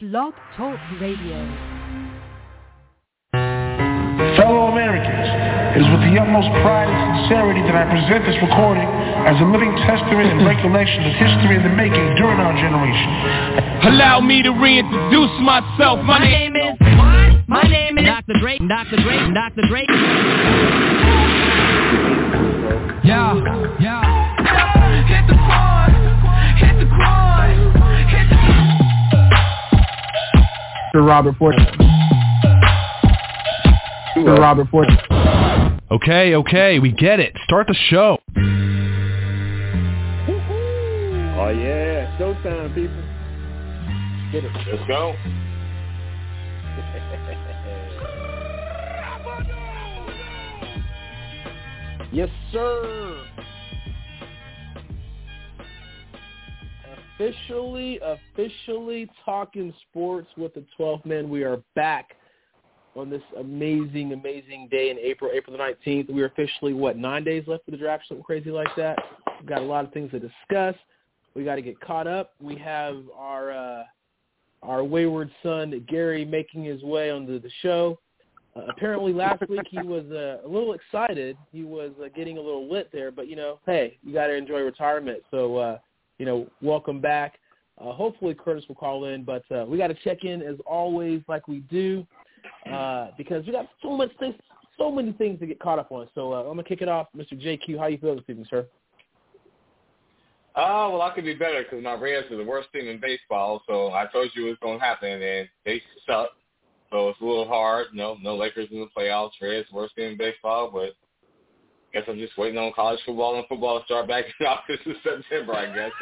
Blog Talk Radio. Fellow Americans, it is with the utmost pride and sincerity that I present this recording as a living testament and recollection of history in the making during our generation. Allow me to reintroduce myself. My name is Dr. Dre. Yeah. Hit the quad. Robert Ford. Okay, we get it. Start the show. Oh yeah, showtime, people. Get it. Let's go. Yes, sir. Officially talking sports with the 12th man. We are back on this amazing day in April the 19th. We're officially, 9 days left for the draft, something crazy like that. We've got a lot of things to discuss. We got to get caught up. We have our wayward son, Gary, making his way onto the show. Apparently last week he was a little excited. He was getting a little lit there, but, hey, you got to enjoy retirement. So, welcome back. Hopefully Curtis will call in, but we got to check in as always like we do because we got so many things to get caught up on. So I'm going to kick it off. Mr. JQ, how you feel this evening, sir? Well, I could be better because my Reds are the worst team in baseball, so I told you it was going to happen, and they suck. So it's a little hard. No Lakers in the playoffs. Reds, worst team in baseball, but I guess I'm just waiting on college football and football to start back in August and September, I guess.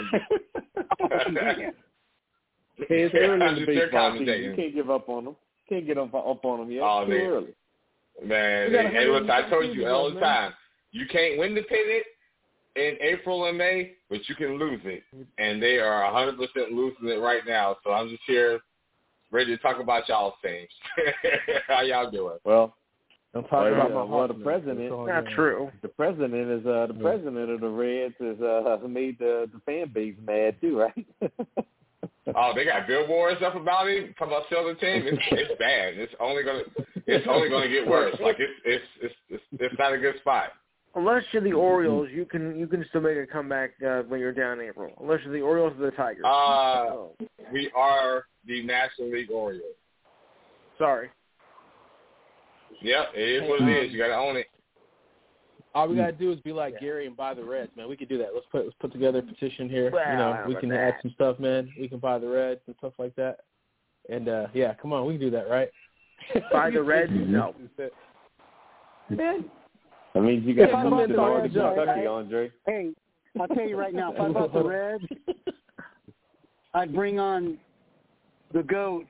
It's early in the baseball season. You can't give up on them. Can't get up on them yet. Oh, it's too early. Man, hey, look, I told you all the time. You can't win the pennant in April and May, but you can lose it. And they are 100% losing it right now. So I'm just here ready to talk about y'all's teams. How y'all doing? Well, don't talk about the president. Not true. The president is the president of the Reds is made the fan base mad too, right? Oh, they got billboards up about it. Talking about selling the team. It's bad. It's only gonna get worse. Like it's not a good spot. Unless you're the Orioles, you can still make a comeback when you're down in April. Unless you're the Orioles or the Tigers. We are the National League Orioles. Sorry. Yep, it is what it is. You got to own it. All we got to do is be like Gary and buy the Reds, man. We could do that. Let's put together a petition here. Well, we can add some stuff, man. We can buy the Reds and stuff like that. And, come on, we can do that, right? Buy the Reds? No. Man. That means you got to come to Northern Kentucky, Andre. Hey, I'll tell you right now, if I bought the Reds, I'd bring on the GOAT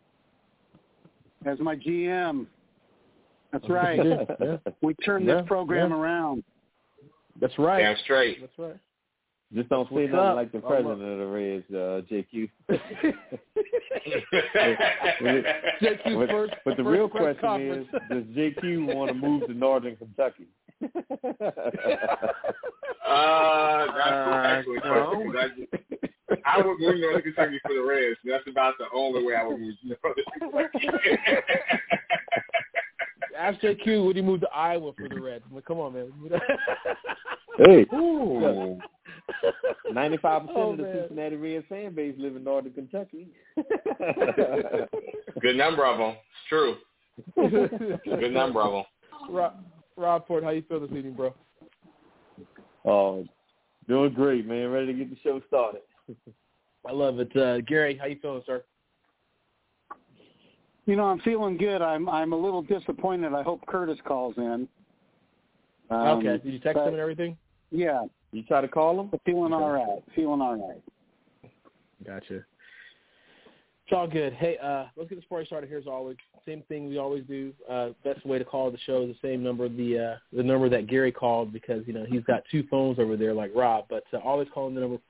as my GM. That's right. Yeah. We turned this program around. That's right. Damn straight. That's right. Just don't say nothing like the president of the Reds, JQ. But the real question is, does JQ want to move to Northern Kentucky? That's actually question. I would move to Northern Kentucky for the Reds. That's about the only way I would move to Northern Kentucky. Ask JQ, would he move to Iowa for the Reds? I mean, come on, man. Hey. 95% of the Cincinnati Reds fan base live in Northern Kentucky. Good number of them. It's true. Good number of them. Rob Ford, how you feel this evening, bro? Oh, doing great, man. Ready to get the show started. I love it. Gary, how you feeling, sir? I'm feeling good. I'm a little disappointed. I hope Curtis calls in. Okay. Did you text him and everything? Yeah. You try to call him? Feeling all right. Gotcha. It's all good. Hey, let's get this party started here as always. Same thing we always do. Best way to call the show is the same number, the number that Gary called because, he's got two phones over there like Rob. But always call him the number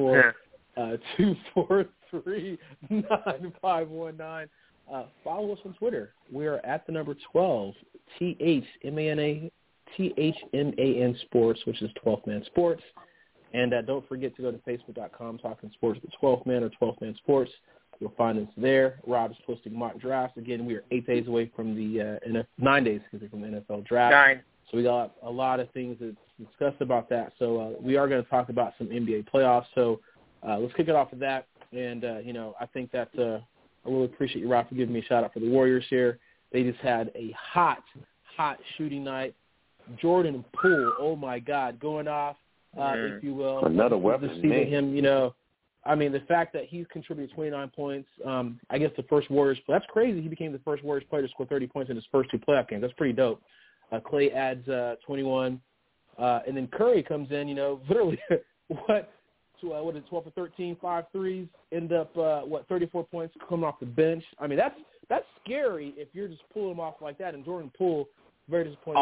424-243-9519. Follow us on Twitter. We are at the number 12, THMAN Sports, which is 12th Man Sports. And don't forget to go to Facebook.com, Talking Sports with 12th Man or 12th Man Sports. You'll find us there. Rob's posting mock drafts. Again, we are 8 days away from the 9 days from the NFL draft. 9. So we got a lot of things to discuss about that. So we are going to talk about some NBA playoffs. So let's kick it off with that. And, I think that I really appreciate you, Rob, for giving me a shout-out for the Warriors here. They just had a hot shooting night. Jordan Poole, oh, my God, going off, if you will. Another weapon, just seeing him, the fact that he's contributed 29 points, I guess the first Warriors – that's crazy. He became the first Warriors player to score 30 points in his first 2 playoff games. That's pretty dope. Clay adds 21. And then Curry comes in, literally, 12 for 13, 5 threes, end up, 34 points coming off the bench. I mean, that's scary if you're just pulling him off like that. And Jordan Poole, very disappointed.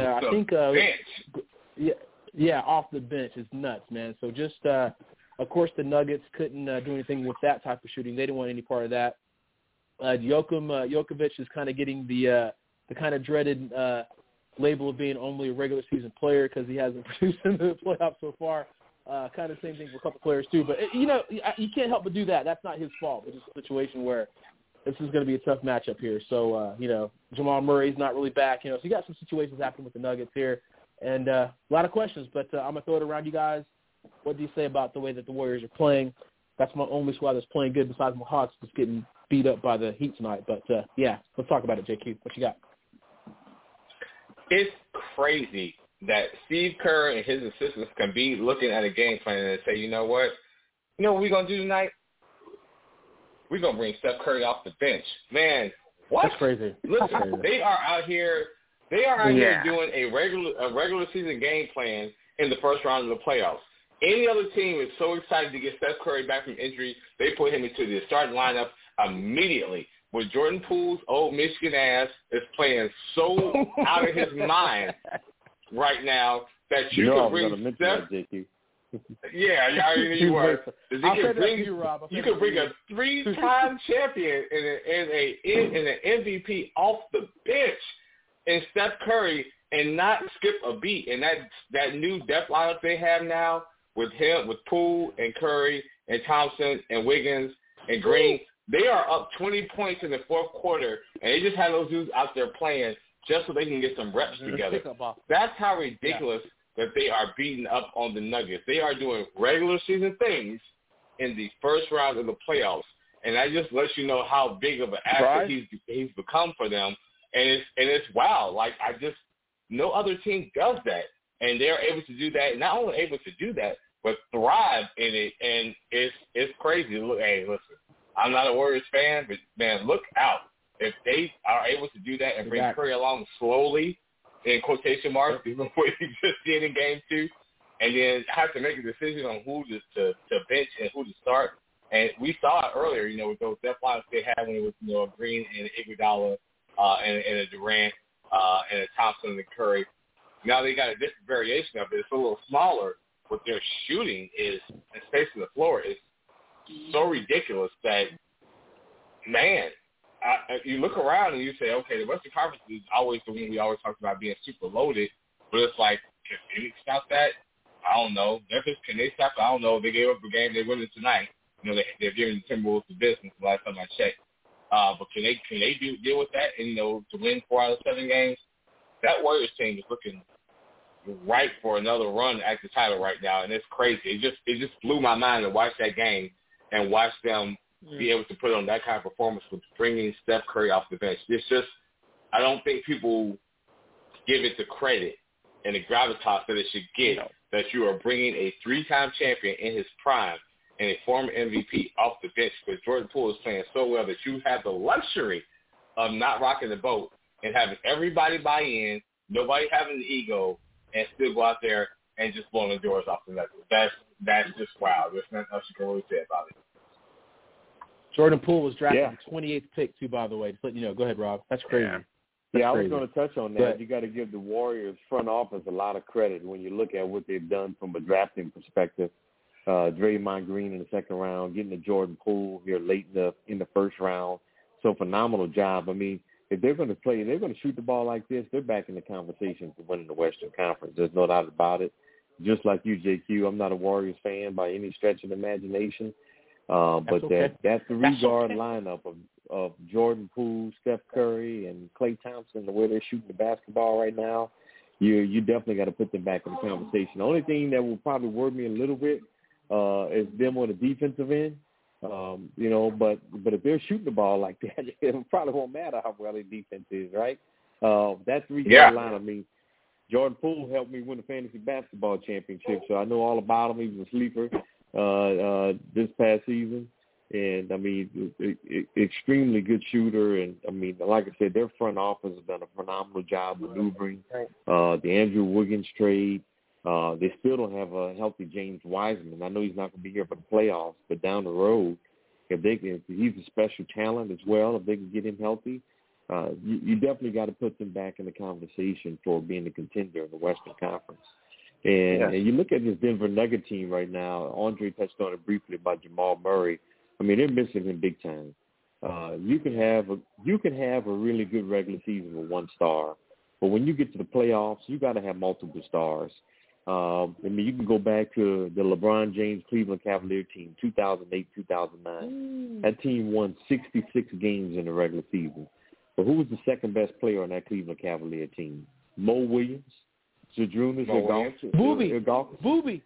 Off the bench is nuts, man. So just, of course, the Nuggets couldn't do anything with that type of shooting. They didn't want any part of that. Jokovic is kind of getting the kind of dreaded label of being only a regular season player because he hasn't produced in the playoffs so far. Kind of same thing for a couple players too. But, you can't help but do that. That's not his fault. It's just a situation where this is going to be a tough matchup here. So, Jamal Murray's not really back. So you got some situations happening with the Nuggets here. And a lot of questions, but I'm going to throw it around you guys. What do you say about the way that the Warriors are playing? That's my only squad that's playing good besides my Hawks just getting beat up by the Heat tonight. But, let's talk about it, JQ. What you got? It's crazy that Steve Kerr and his assistants can be looking at a game plan and say, you know what we're going to do tonight? We're going to bring Steph Curry off the bench. Man, what? That's crazy. Listen, they are out here doing a regular season game plan in the first round of the playoffs. Any other team is so excited to get Steph Curry back from injury, they put him into the starting lineup immediately. With Jordan Poole's old Michigan ass is playing so out of his mind right now that you can bring Steph. Yeah, I mean, you were. You could bring a 3-time champion and an MVP off the bench and Steph Curry and not skip a beat. And that new depth lineup they have now with him, with Poole and Curry and Thompson and Wiggins and Green, they are up 20 points in the fourth quarter, and they just had those dudes out there playing just so they can get some reps together. That's how ridiculous that they are beating up on the Nuggets. They are doing regular season things in the first round of the playoffs, and that just lets you know how big of an asset he's become for them. And it's wow. Like, no other team does that, and they're able to do that. Not only able to do that, but thrive in it, and it's crazy. Look, hey, listen. I'm not a Warriors fan, but, man, look out. If they are able to do that and bring Curry along slowly, in quotation marks, what you just did in Game 2, and then have to make a decision on who to bench and who to start. And we saw it earlier, with those depth lines they had when it was, Green and Iguodala and a Durant and a Thompson and a Curry. Now they got a different variation of it. It's a little smaller, but their shooting and space on the floor is so ridiculous that, man, you look around and you say, okay, the Western Conference is always the one we always talk about being super loaded, but it's like, can Phoenix stop that? I don't know. Memphis, can they stop it? I don't know. They gave up a game. They're winning tonight. They're giving the Timberwolves the business the last time I checked. But can they deal with that and, to win 4 out of 7 games? That Warriors team is looking right for another run at the title right now, and it's crazy. It just blew my mind to watch that game and watch them be able to put on that kind of performance with bringing Steph Curry off the bench. It's just, I don't think people give it the credit and the gravitas that it should get, that you are bringing a 3-time champion in his prime and a former MVP off the bench, because Jordan Poole is playing so well that you have the luxury of not rocking the boat and having everybody buy in, nobody having the ego, and still go out there and just blowing the doors off the net. That's just wow. There's nothing else you can really say about it. Jordan Poole was drafted the 28th pick, too, by the way. Just letting you know. Go ahead, Rob. That's crazy. I was going to touch on that. You got to give the Warriors front office a lot of credit when you look at what they've done from a drafting perspective. Draymond Green in the second round, getting the Jordan Poole here late in the first round. So phenomenal job. I mean, if they're going to play and they're going to shoot the ball like this, they're back in the conversation for winning the Western Conference. There's no doubt about it. Just like you, JQ, I'm not a Warriors fan by any stretch of the imagination. But that's the three-guard lineup of Jordan Poole, Steph Curry, and Klay Thompson, the way they're shooting the basketball right now. You definitely got to put them back in the conversation. The only thing that will probably worry me a little bit is them on the defensive end. But if they're shooting the ball like that, it probably won't matter how well their defense is, right? That three-guard lineup, I mean, Jordan Poole helped me win the fantasy basketball championship, so I know all about him. He was a sleeper this past season. And, I mean, extremely good shooter. And, I mean, like I said, their front office has done a phenomenal job maneuvering the Andrew Wiggins trade. They still don't have a healthy James Wiseman. I know he's not going to be here for the playoffs, but down the road, if he's a special talent as well, if they can get him healthy, you definitely got to put them back in the conversation for being a contender in the Western Conference. And you look at this Denver Nugget team right now. Andre touched on it briefly about Jamal Murray. I mean, they're missing him big time. You can have a really good regular season with one star, but when you get to the playoffs, you got to have multiple stars. I mean, you can go back to the LeBron James Cleveland Cavalier team, 2008, 2009. That team won 66 games in the regular season. But who was the second best player on that Cleveland Cavalier team? Mo Williams, Zydrunas Ilgauskas. Booby.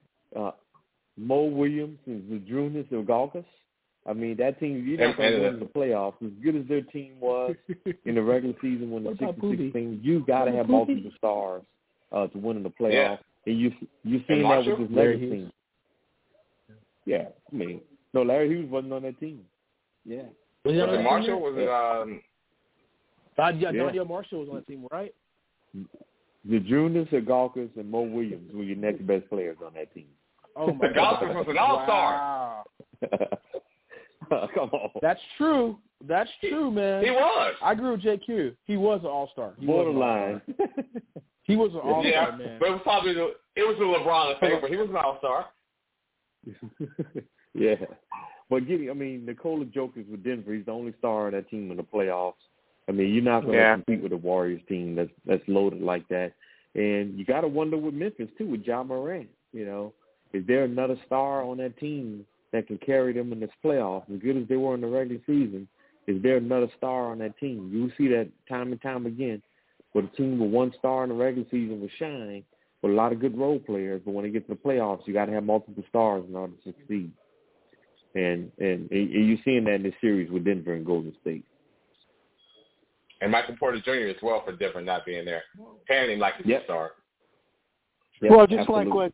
Mo Williams and Zydrunas Ilgauskas. I mean, that team, you're not going to win the playoffs. As good as their team was in the regular season when the 66 team, you got to have multiple stars to win in the playoffs. Yeah. And you're seeing that with this Lakers team. Yeah, I mean, no, Larry Hughes wasn't on that team. Yeah. Was it Marshall? Was it Daniel Marshall was on that team, right? Zydrunas Ilgauskas and Mo Williams were your next best players on that team. Oh my God. Ilgauskas was an all-star. Wow. Come on. That's true, man. He was. I agree with JQ. He was an all-star. Borderline. He was an all-star, man. But it was the LeBron effect, but he was an all-star. Yeah. But Nikola Jokic with Denver, he's the only star on that team in the playoffs. I mean, you're not going to compete with a Warriors team that's loaded like that. And you got to wonder with Memphis, too, with Ja Morant. You know, is there another star on that team that can carry them in this playoff? As good as they were in the regular season, is there another star on that team? You will see that time and time again. With a team with one star in the regular season will shine with a lot of good role players, but when they get to the playoffs, you got to have multiple stars in order to succeed. And you're seeing that in this series with Denver and Golden State. And Michael Porter Jr. as well for Denver not being there. Paying him like he's a star. Yep, well, just like what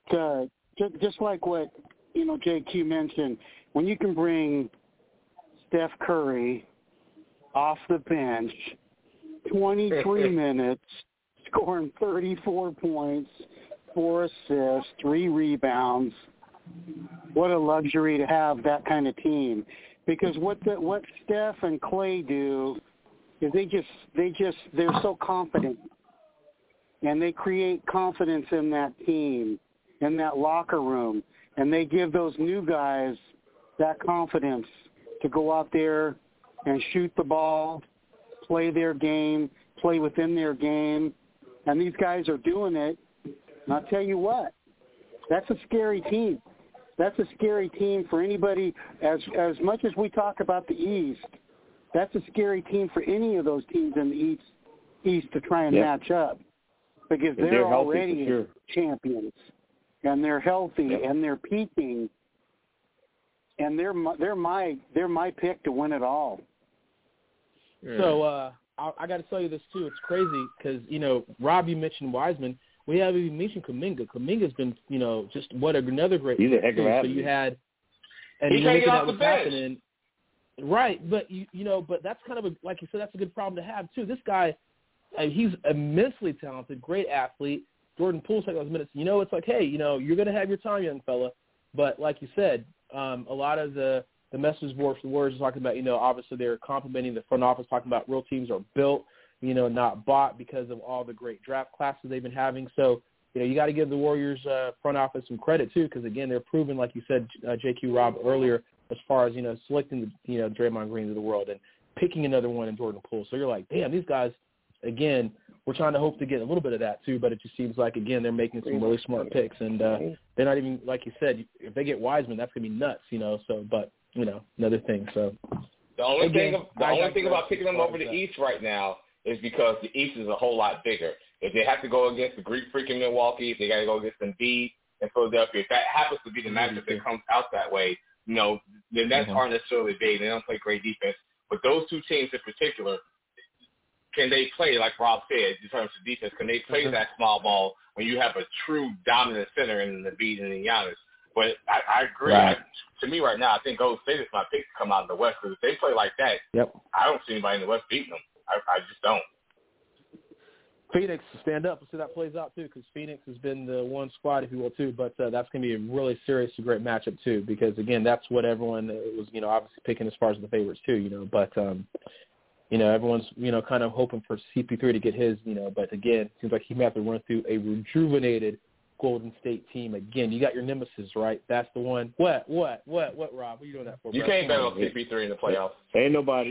JQ mentioned, when you can bring Steph Curry off the bench, 23 minutes, scoring 34 points, 4 assists, 3 rebounds. What a luxury to have that kind of team. Because what Steph and Klay do is they're so confident. And they create confidence in that team, in that locker room. And they give those new guys that confidence to go out there and shoot the ball, play their game, play within their game. And these guys are doing it. And I'll tell you what, that's a scary team. That's a scary team for anybody. As much as we talk about the East, that's a scary team for any of those teams in the East to try and match up. Because they're already champions. And they're healthy and they're peaking. And they're my pick to win it all. So I got to tell you this too. It's crazy because Rob, you mentioned Wiseman. We haven't even mentioned Kuminga. Kuminga's been just another great. He's a heck of an athlete. So you had and he can't get off the bench. Happening, right? But but that's kind of like you said, that's a good problem to have too. This guy, he's immensely talented, great athlete. Jordan Poole's taking those minutes. It's like, hey, you're going to have your time, young fella. But like you said, a lot of the message boards for the Warriors are talking about, obviously they're complimenting the front office, talking about real teams are built, not bought because of all the great draft classes they've been having. So, you got to give the Warriors front office some credit too, because again, they're proven, like you said, JQ Rob earlier, as far as, selecting the, Draymond Greens of the world and picking another one in Jordan Poole. So you're like, damn, these guys, again, we're trying to hope to get a little bit of that too, but it just seems like, again, they're making some really smart picks, and they're not even, like you said, if they get Wiseman, that's going to be nuts, So, but another thing. So the only thing about picking them over the East right now is because the East is a whole lot bigger. If they have to go against the Greek freaking Milwaukee, if they got to go against Embiid and Philadelphia, if that happens to be the matchup that comes out that way, the Nets aren't necessarily big. They don't play great defense. But those two teams in particular, can they play, like Rob said, in terms of defense, can they play that small ball when you have a true dominant center in the Embiid and the Giannis? But I agree. Right. To me right now, I think Golden State is my pick to come out of the West, because if they play like that, I don't see anybody in the West beating them. I just don't. Phoenix, stand up. Let's see how that plays out, too, because Phoenix has been the one squad, if you will, too. But that's going to be a really serious, great matchup, too, because, again, that's what everyone was, obviously picking as far as the favorites, too, But, everyone's, kind of hoping for CP3 to get his, But, again, it seems like he may have to run through a rejuvenated Golden State team again. You got your nemesis, right? That's the one. What, Rob? What are you doing that for? You can't bet on CP3 in the playoffs. Ain't nobody,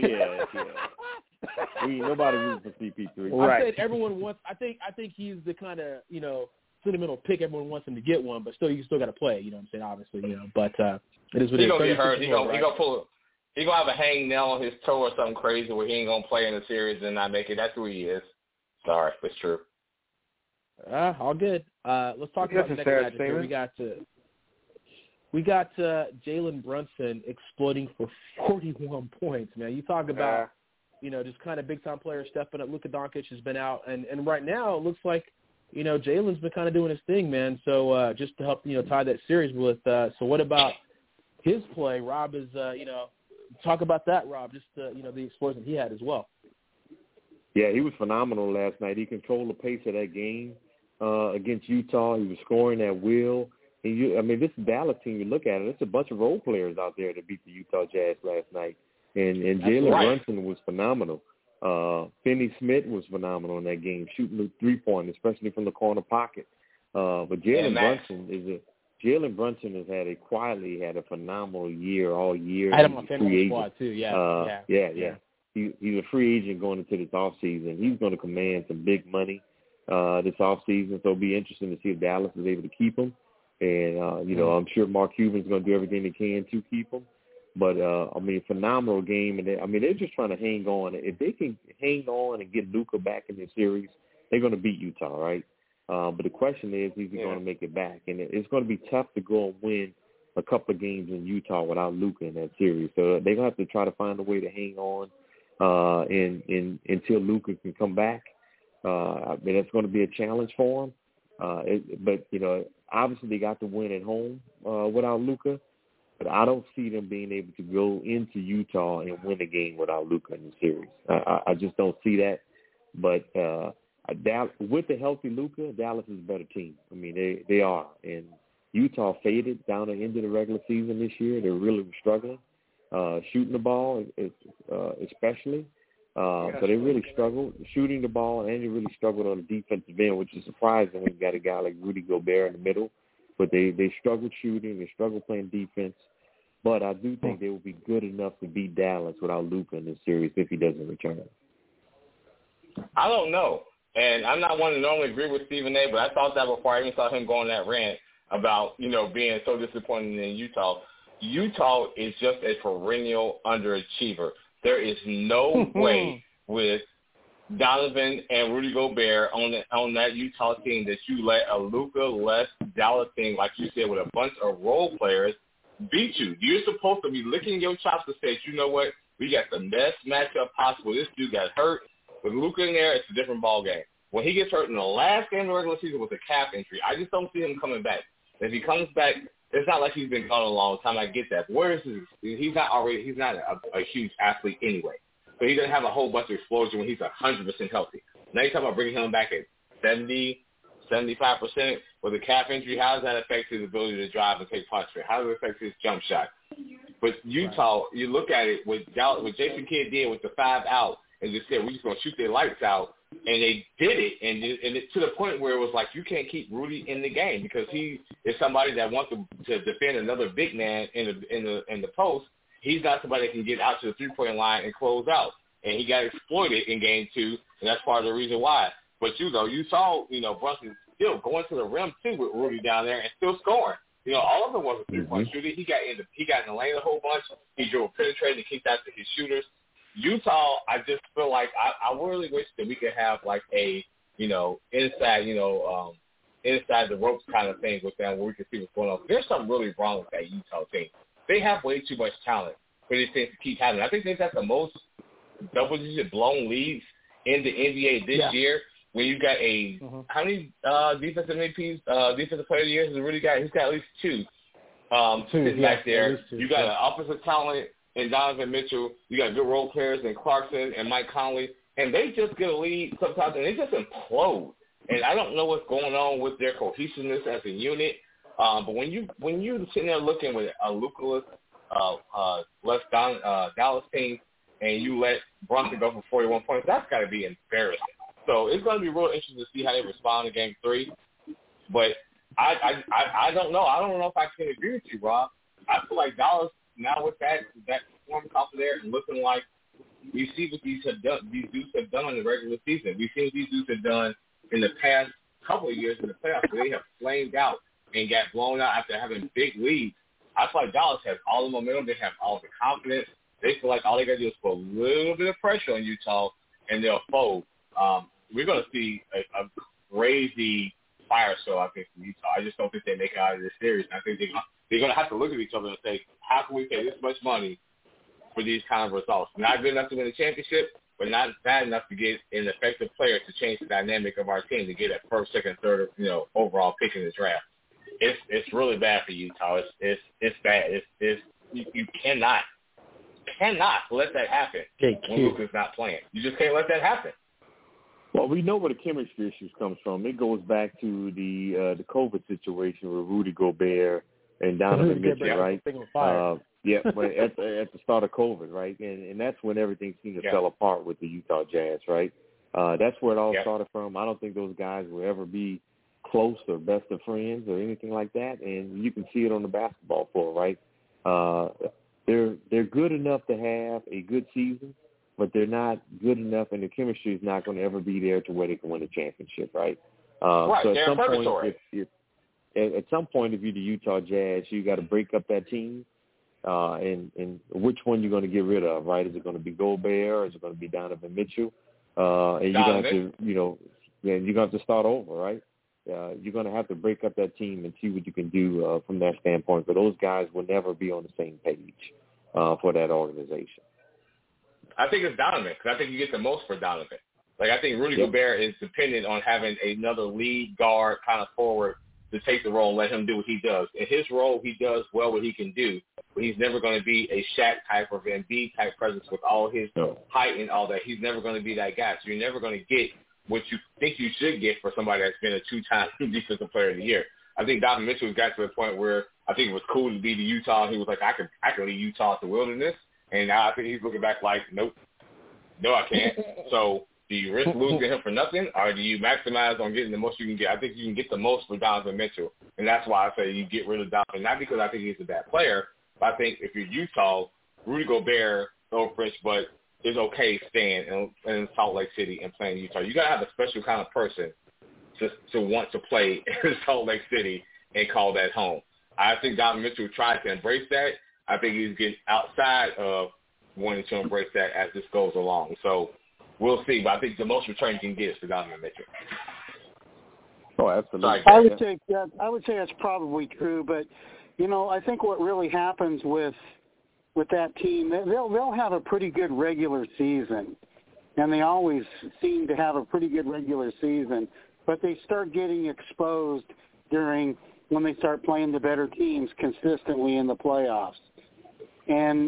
nobody rooting for CP3. Right. I said everyone wants. I think he's the kind of sentimental pick. Everyone wants him to get one, but still, you still got to play. You know what I'm saying? Obviously, But it is what it is. He's gonna get hurt. He's gonna have a hang nail on his toe or something crazy where he ain't gonna play in the series and not make it. That's who he is. Sorry, but it's true. All good. Let's talk about the next matchup here. We got Jalen Brunson exploding for 41 points. Man, you talk about just kind of big time players stepping up. Luka Doncic has been out, and right now it looks like Jalen's been kind of doing his thing, man. So just to help tie that series with. So what about his play? Rob is talk about that, Rob. Just the explosion he had as well. Yeah, he was phenomenal last night. He controlled the pace of that game against Utah. He was scoring at will. And this Dallas team, you look at it, it's a bunch of role players out there that beat the Utah Jazz last night. And Jalen Brunson was phenomenal. Finney Smith was phenomenal in that game, shooting the three-point, especially from the corner pocket. But Jalen Brunson has quietly had a phenomenal year all year. I had him on Finney's squad too. Yeah. He's a free agent going into this offseason. He's going to command some big money this offseason, so it'll be interesting to see if Dallas is able to keep him. And, I'm sure Mark Cuban's going to do everything they can to keep him. But, phenomenal game. And they're just trying to hang on. If they can hang on and get Luka back in the series, they're going to beat Utah, right? But the question is he going to make it back? And it's going to be tough to go and win a couple of games in Utah without Luka in that series. So they're going to have to try to find a way to hang on until Luka can come back. It's going to be a challenge for him. But obviously they got to win at home without Luka. But I don't see them being able to go into Utah and win a game without Luka in the series. I just don't see that. But with the healthy Luka, Dallas is a better team. They are. And Utah faded down the end of the regular season this year. They really were struggling, shooting the ball especially. So they really struggled shooting the ball, and they really struggled on the defensive end, which is surprising when you got a guy like Rudy Gobert in the middle. But they struggled shooting, they struggled playing defense. But I do think they will be good enough to beat Dallas without Luka in this series if he doesn't return. I don't know. And I'm not one to normally agree with Stephen A., but I thought that before I even saw him go on that rant about, being so disappointed in Utah. Utah is just a perennial underachiever. There is no way with Donovan and Rudy Gobert on that Utah team that you let a Luka-less Dallas team, like you said, with a bunch of role players, beat you. You're supposed to be licking your chops to say, you know what, we got the best matchup possible. This dude got hurt. With Luka in there, it's a different ball game. When he gets hurt in the last game of the regular season with a calf injury, I just don't see him coming back. If he comes back, it's not like he's been gone a long time. I get that. But where is he's not a huge athlete anyway. So he doesn't have a whole bunch of explosion when he's 100% healthy. Now you're talking about bringing him back at 70, 75% with a calf injury. How does that affect his ability to drive and take punch? How does it affect his jump shot? But Utah, you look at it, what Jason Kidd did with the 5 out and just said, we're just going to shoot their lights out. And they did it, and it to the point where it was like you can't keep Rudy in the game because he is somebody that wants to defend another big man in the post. He's not somebody that can get out to the 3-point line and close out, and he got exploited in game 2, and that's part of the reason why. But you saw Brunson still going to the rim too with Rudy down there and still scoring. all of it was a three-point shooter. He got in the lane a whole bunch. He drove penetrating and kicked out to his shooters. Utah, I just feel like I really wish that we could have like a, inside the ropes kind of thing with them where we can see what's going on. There's something really wrong with that Utah team. They have way too much talent for these things to keep happening. I think they've got the most double-digit blown leads in the NBA this year. When you got how many defensive MVPs, defensive player of the year has Rudy got? He's got at least two sitting back there. You got an offensive talent in Donovan Mitchell. You got good role players in Clarkson and Mike Conley. And they just get a lead sometimes, and they just implode. And I don't know what's going on with their cohesiveness as a unit. But when you're sitting there looking with a Luka Dallas team, and you let Brunson go for 41 points, that's got to be embarrassing. So it's going to be real interesting to see how they respond in Game 3. But I don't know. I don't know if I can agree with you, Rob. I feel like Dallas now with that performance off of there and looking like we see what these dudes have done in the regular season. We've seen what these dudes have done in the past couple of years in the playoffs where they have flamed out and got blown out after having big leads. I feel like Dallas has all the momentum. They have all the confidence. They feel like all they got to do is put a little bit of pressure on Utah, and they'll fold. We're going to see a crazy fire show, I think, from Utah. I just don't think they make it out of this series. I think they're going to have to look at each other and say, how can we pay this much money for these kind of results? Not good enough to win a championship, but not bad enough to get an effective player to change the dynamic of our team to get a first, second, third, overall pick in the draft. It's really bad for Utah. It's bad. You cannot let that happen when Luka's not playing. You just can't let that happen. Well, we know where the chemistry issues comes from. It goes back to the COVID situation with Rudy Gobert and Donovan Mitchell, right? But at the start of COVID, right? And that's when everything seemed to fell apart with the Utah Jazz, right? That's where it all started from. I don't think those guys will ever be close or best of friends or anything like that, and you can see it on the basketball floor, right? They're good enough to have a good season, but they're not good enough, and the chemistry is not going to ever be there to where they can win a championship, right? So at some point, if you're the Utah Jazz, you got to break up that team, and which one you're going to get rid of, right? Is it going to be Gobert or is it going to be Donovan Mitchell? And you're going to have to, you're going to have to start over, right? You're going to have to break up that team and see what you can do from that standpoint. But those guys will never be on the same page for that organization. I think it's Donovan because I think you get the most for Donovan. Like I think Rudy Gobert is dependent on having another lead guard kind of forward to take the role and let him do what he does. In his role, he does well what he can do, but he's never going to be a Shaq type or Embiid type presence with all his height and all that. He's never going to be that guy. So you're never going to get what you think you should get for somebody that's been a two-time defensive player of the year. I think Donovan Mitchell got to the point where I think it was cool to be the Utah. He was like, I can lead Utah to wilderness. And now I think he's looking back like, nope, no, I can't. So do you risk losing him for nothing, or do you maximize on getting the most you can get? I think you can get the most for Donovan Mitchell, and that's why I say you get rid of Donovan. Not because I think he's a bad player, but I think if you're Utah, Rudy Gobert, no French, but is okay staying in Salt Lake City and playing Utah. You got to have a special kind of person to want to play in Salt Lake City and call that home. I think Donovan Mitchell tried to embrace that. I think he's getting outside of wanting to embrace that as this goes along. So we'll see. But I think the most return you can get is for Donovan Mitchell. Oh, absolutely. I would say that's probably true. But, I think what really happens with that team, they'll have a pretty good regular season. And they always seem to have a pretty good regular season. But they start getting exposed when they start playing the better teams consistently in the playoffs. And,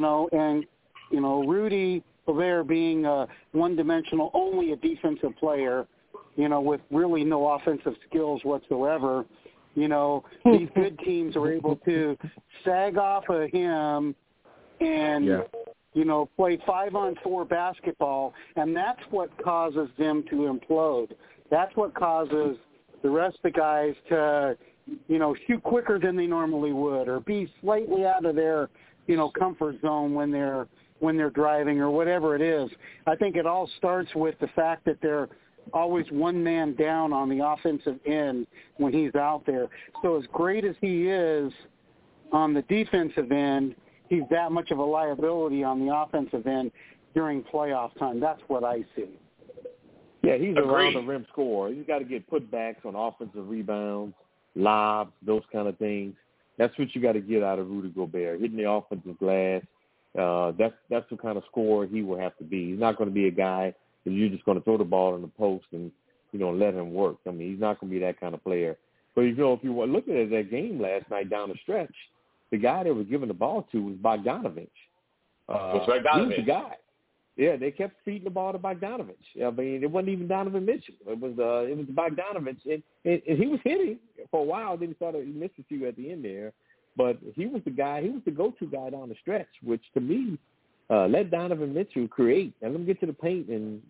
Rudy Gobert being one-dimensional, only a defensive player, with really no offensive skills whatsoever, these good teams are able to sag off of him and, play 5-on-4 basketball, and that's what causes them to implode. That's what causes the rest of the guys to, shoot quicker than they normally would or be slightly out of their, comfort zone when they're driving or whatever it is. I think it all starts with the fact that they're always one man down on the offensive end when he's out there. So as great as he is on the defensive end, he's that much of a liability on the offensive end during playoff time. That's what I see. Yeah, he's around the rim scorer. He's got to get putbacks on offensive rebounds, lobs, those kind of things. That's what you got to get out of Rudy Gobert, hitting the offensive glass. That's the kind of scorer he will have to be. He's not going to be a guy that you're just going to throw the ball in the post and, let him work. I mean, he's not going to be that kind of player. But, if you were looking at that game last night down the stretch, the guy they were giving the ball to was Bogdanovich. He was the guy. Yeah, they kept feeding the ball to Bogdanovich. I mean, it wasn't even Donovan Mitchell. It was Bogdanovich, and he was hitting for a while. Then he missed a few at the end there, but he was the guy. He was the go-to guy down the stretch, which to me let Donovan Mitchell create and let him get to the paint and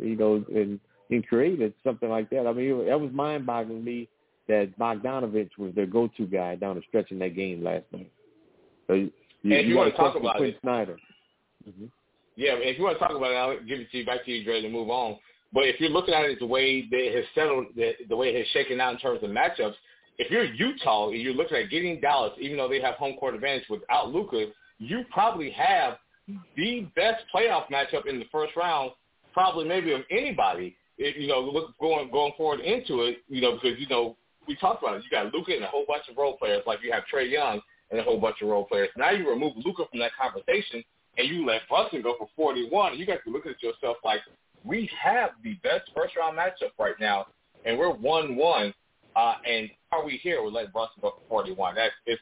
and create something like that. I mean, that was mind-boggling to me that Bogdanovich was their go-to guy down the stretch in that game last night. So if you want to talk about Quinn Snyder. Mm-hmm. Yeah, if you want to talk about it, I'll give it to you back to you, Dre, to move on. But if you're looking at it the way that it has settled, the way it has shaken out in terms of matchups, if you're Utah and you're looking at getting Dallas, even though they have home court advantage without Luka, you probably have the best playoff matchup in the first round, probably maybe of anybody. If, going forward into it, because we talked about it. You got Luka and a whole bunch of role players, like you have Trae Young and a whole bunch of role players. Now you remove Luka from that conversation, and you let Brunson go for 41, you got to look at yourself like, we have the best first-round matchup right now, and we're 1-1, and how are we here? We're letting Brunson go for 41.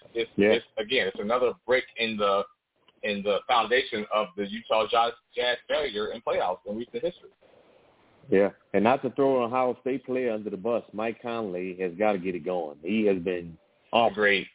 It's another brick in the foundation of the Utah Jazz failure in playoffs in recent history. Yeah, and not to throw an Ohio State player under the bus, Mike Conley has got to get it going. He has been great.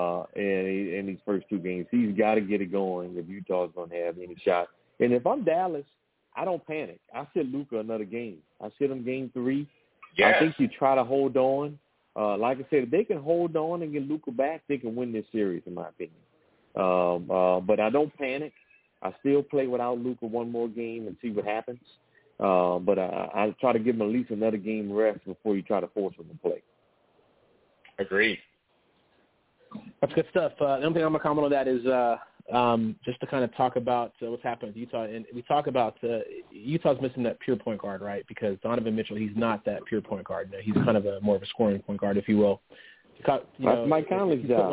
In these first two games. He's got to get it going if Utah's going to have any shot. And if I'm Dallas, I don't panic. I sit Luka another game. I sit him game 3. Yes. I think you try to hold on. Like I said, if they can hold on and get Luka back, they can win this series, in my opinion. But I don't panic. I still play without Luka one more game and see what happens. But I try to give him at least another game rest before you try to force him to play. Agreed. That's good stuff. The only thing I'm going to comment on that is just to kind of talk about what's happening with Utah. And we talk about Utah's missing that pure point guard, right? Because Donovan Mitchell, he's not that pure point guard. He's kind of more of a scoring point guard, if you will. That's Mike Conley's job.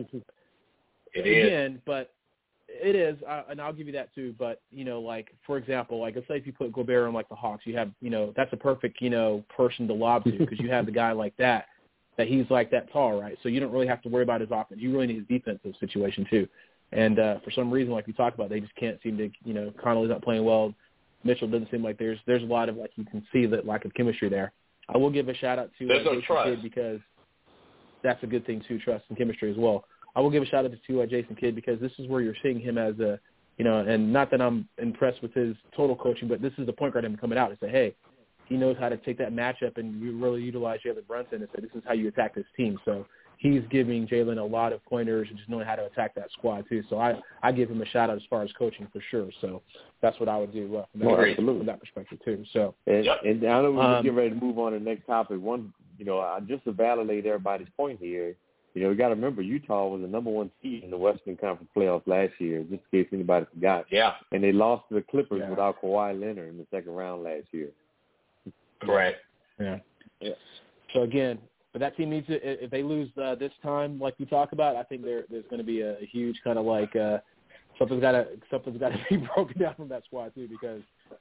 But it is, and I'll give you that too. But, for example, let's say if you put Gobert on, the Hawks, you have, that's a perfect, person to lob to because you have the guy like that he's that tall, right? So you don't really have to worry about his offense. You really need his defensive situation too. And for some reason, like we talked about, they just can't seem to, Connolly's not playing well. Mitchell doesn't seem like there's a lot of, you can see that lack of chemistry there. I will give a shout-out to Jason Kidd because that's a good thing too, trust and chemistry as well. I will give a shout-out to Jason Kidd because this is where you're seeing him as a, and not that I'm impressed with his total coaching, but this is the point guard him coming out and say, hey, he knows how to take that matchup and really utilize Jalen Brunson and say this is how you attack this team. So he's giving Jalen a lot of pointers and just knowing how to attack that squad too. So I give him a shout out as far as coaching for sure. So that's what I would do from that perspective too. So and I know we're getting ready to move on to the next topic. One, just to validate everybody's point here, we got to remember Utah was the number 1 seed in the Western Conference playoffs last year, just in case anybody forgot. Yeah. And they lost to the Clippers without Kawhi Leonard in the second round last year. Correct. Yeah. So again, but that team needs to. If they lose this time, like we talk about, I think there's going to be a huge kind of something's got to be broken down from that squad too because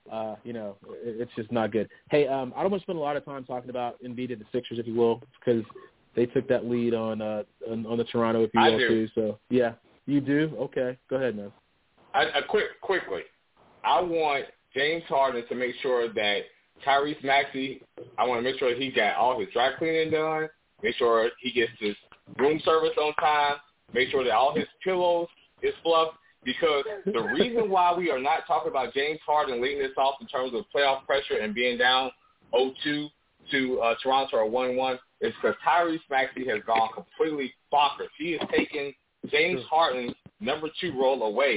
it's just not good. Hey, I don't want to spend a lot of time talking about Embiid and the Sixers, if you will, because they took that lead on the Toronto, if you will, too. So yeah, you do. Okay, go ahead, man. Quickly, I want James Harden to make sure that Tyrese Maxey, I want to make sure he got all his dry cleaning done, make sure he gets his room service on time, make sure that all his pillows is fluffed, because the reason why we are not talking about James Harden leading this off in terms of playoff pressure and being down 0-2 to Toronto or 1-1 is because Tyrese Maxey has gone completely bonkers. He has taken James Harden's number 2 role away,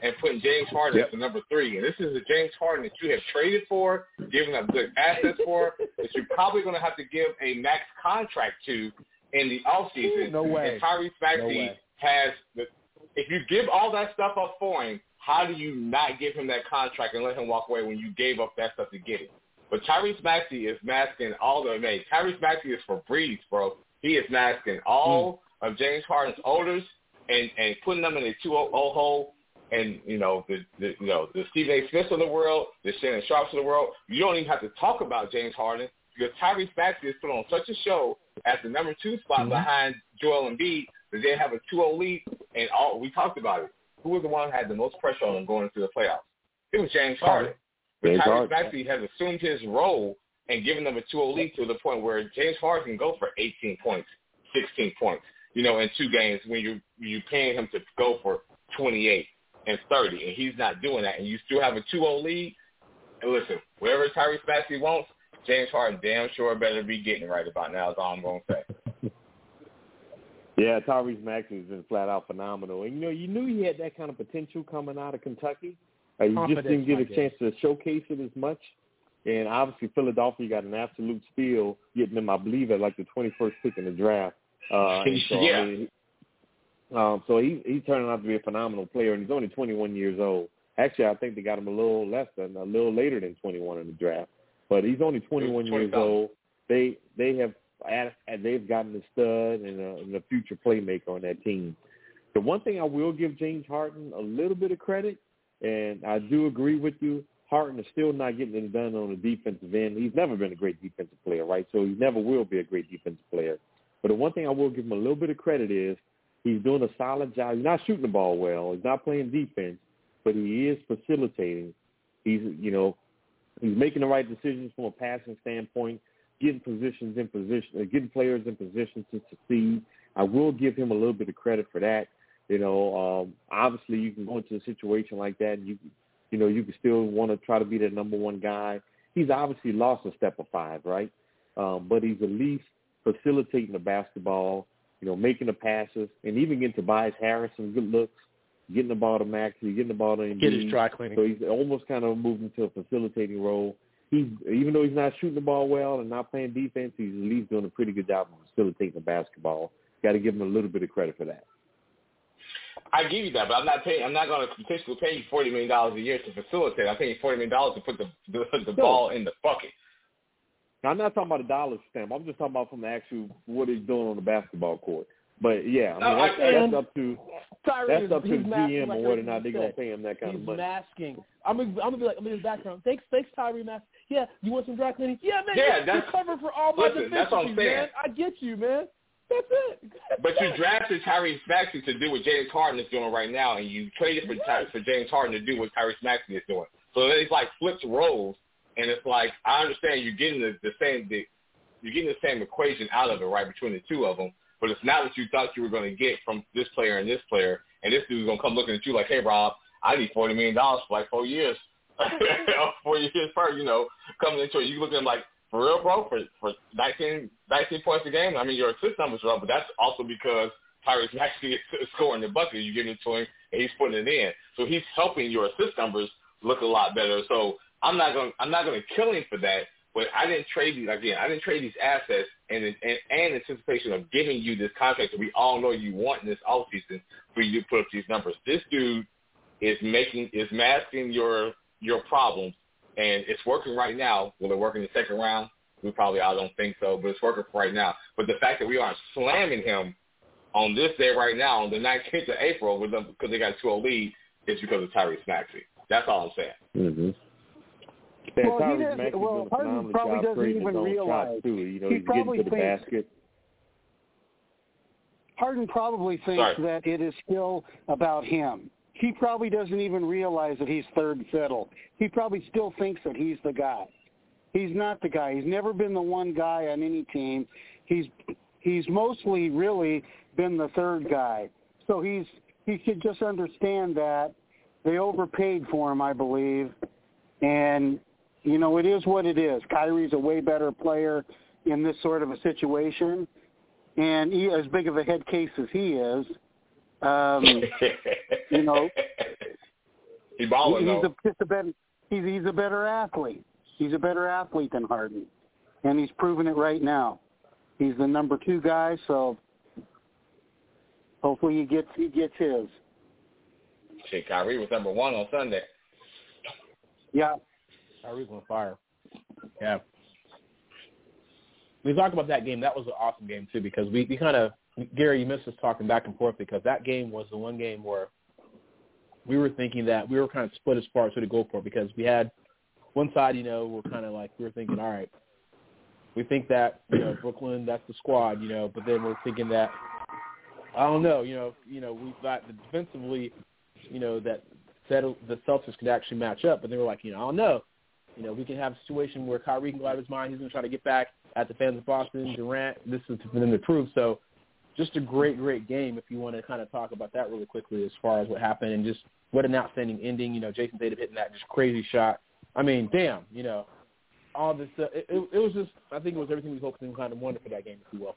and putting James Harden as the number 3. And this is a James Harden that you have traded for, given up good assets for, that you're probably going to have to give a max contract to in the offseason. No way. And Tyrese Maxey has if you give all that stuff up for him, how do you not give him that contract and let him walk away when you gave up that stuff to get it? But Tyrese Maxey is masking all the Tyrese Maxey is for Breeze, bro. He is masking all of James Harden's odors and putting them in a 2-0 hole. And the Stephen A. Smiths of the world, the Shannon Sharps of the world. You don't even have to talk about James Harden because Tyrese Maxey is put on such a show at the number 2 spot behind Joel Embiid that they have a 2-0 lead. And we talked about it. Who was the one who had the most pressure on him going into the playoffs? It was James Harden. But Tyrese Maxey has assumed his role and given them a 2-0 lead to the point where James Harden can go for 18 points, 16 points, in 2 games when you're paying him to go for 28 and 30, and he's not doing that, and you still have a 2-0 lead. And listen, whatever Tyrese Maxey wants, James Harden damn sure better be getting right about now is all I'm going to say. Yeah, Tyrese Maxey has been flat out phenomenal. And, you knew he had that kind of potential coming out of Kentucky. You just didn't get a chance to showcase it as much. And obviously Philadelphia got an absolute steal, getting him, I believe, at like the 21st pick in the draft. So he's turning out to be a phenomenal player, and he's only 21 years old. Actually, I think they got him a little later than 21 in the draft. But he's only 21 years old. They've gotten a stud and a future playmaker on that team. The one thing I will give James Harden a little bit of credit, and I do agree with you, Harden is still not getting it done on the defensive end. He's never been a great defensive player, right? So he never will be a great defensive player. But the one thing I will give him a little bit of credit is he's doing a solid job. He's not shooting the ball well. He's not playing defense, but he is facilitating. He's making the right decisions from a passing standpoint, getting players in position to succeed. I will give him a little bit of credit for that. Obviously you can go into a situation like that and you can still want to try to be the number 1 guy. He's obviously lost a step of 5, right? But he's at least facilitating the basketball, making the passes, and even getting Tobias Harris some good looks, getting the ball to Maxey, getting the ball to Embiid. Get his dry cleaning. So he's almost kind of moved into a facilitating role. Even though he's not shooting the ball well and not playing defense, he's at least doing a pretty good job of facilitating the basketball. Got to give him a little bit of credit for that. I give you that, but I'm not going to potentially pay you $40 million a year to facilitate. I'm paying you $40 million to put the ball in the bucket. Now, I'm not talking about a dollar stamp. I'm just talking about from the actual what he's doing on the basketball court. But yeah, that's up to the GM on whether or not they're gonna pay him that kind of money. He's masking. I'm gonna be like, I'm in his background. Thanks, Tyree Maxey. Yeah, you want some dry cleaning? Yeah, man. Yeah, that's covered for all my deficiencies, that's what I'm saying. man. I get you, man. That's it. But you drafted Tyrese Maxey to do what James Harden is doing right now, and you traded for James Harden to do what Tyrese Maxey is doing. So it's like flipped roles, and it's like I understand you're getting you're getting the same equation out of it, right, between the two of them. But it's not what you thought you were going to get from this player and this player. And this dude's going to come looking at you like, hey, Rob, I need $40 million for like 4 years. 4 years first, coming into it. You look at him like, for real, bro, for 19 points a game? I mean, your assist numbers are up, but that's also because Tyrese Maxey is scoring the bucket. You give it to him, and he's putting it in. So he's helping your assist numbers look a lot better. So I'm not going to kill him for that. But I didn't trade these assets in anticipation of giving you this contract that we all know you want in this offseason for you to put up these numbers. This dude is masking your problems, and it's working right now. Will it work in the second round? I don't think so, but it's working for right now. But the fact that we aren't slamming him on this day right now, on the 19th of April, with them because they got a 2-0 lead, is because of Tyrese Maxey. That's all I'm saying. Mm-hmm. Harden probably doesn't even realize. He probably thinks Harden probably thinks that it is still about him. He probably doesn't even realize that he's third fiddle. He probably still thinks that he's the guy. He's not the guy. He's never been the one guy on any team. He's mostly really been the third guy. So he should just understand that they overpaid for him, I believe, and it is what it is. Kyrie's a way better player in this sort of a situation, and he, as big of a head case as he is, He's balling, though. He's a better athlete. He's a better athlete than Harden, and he's proven it right now. He's the number 2 guy, so hopefully he gets his. Shit, Kyrie was number 1 on Sunday. Yeah. Kyrie's on fire. Yeah. We talked about that game. That was an awesome game, too, because we kind of – Gary, you missed us talking back and forth because that game was the one game where we were thinking that we were kind of split as far as who to go for because we had one side, we're kind of like – we were thinking, all right, we think that, Brooklyn, that's the squad, but then we're thinking that, I don't know, we thought that defensively, that the Celtics could actually match up, but they were like, I don't know. We can have a situation where Kyrie can go out of his mind. He's going to try to get back at the fans of Boston. Durant, this is for them to prove. So just a great, great game if you want to kind of talk about that really quickly as far as what happened and just what an outstanding ending. Jason Tatum hitting that just crazy shot. I mean, damn, all this stuff. It was just, I think it was everything we hoped and kind of wanted for that game, if you will.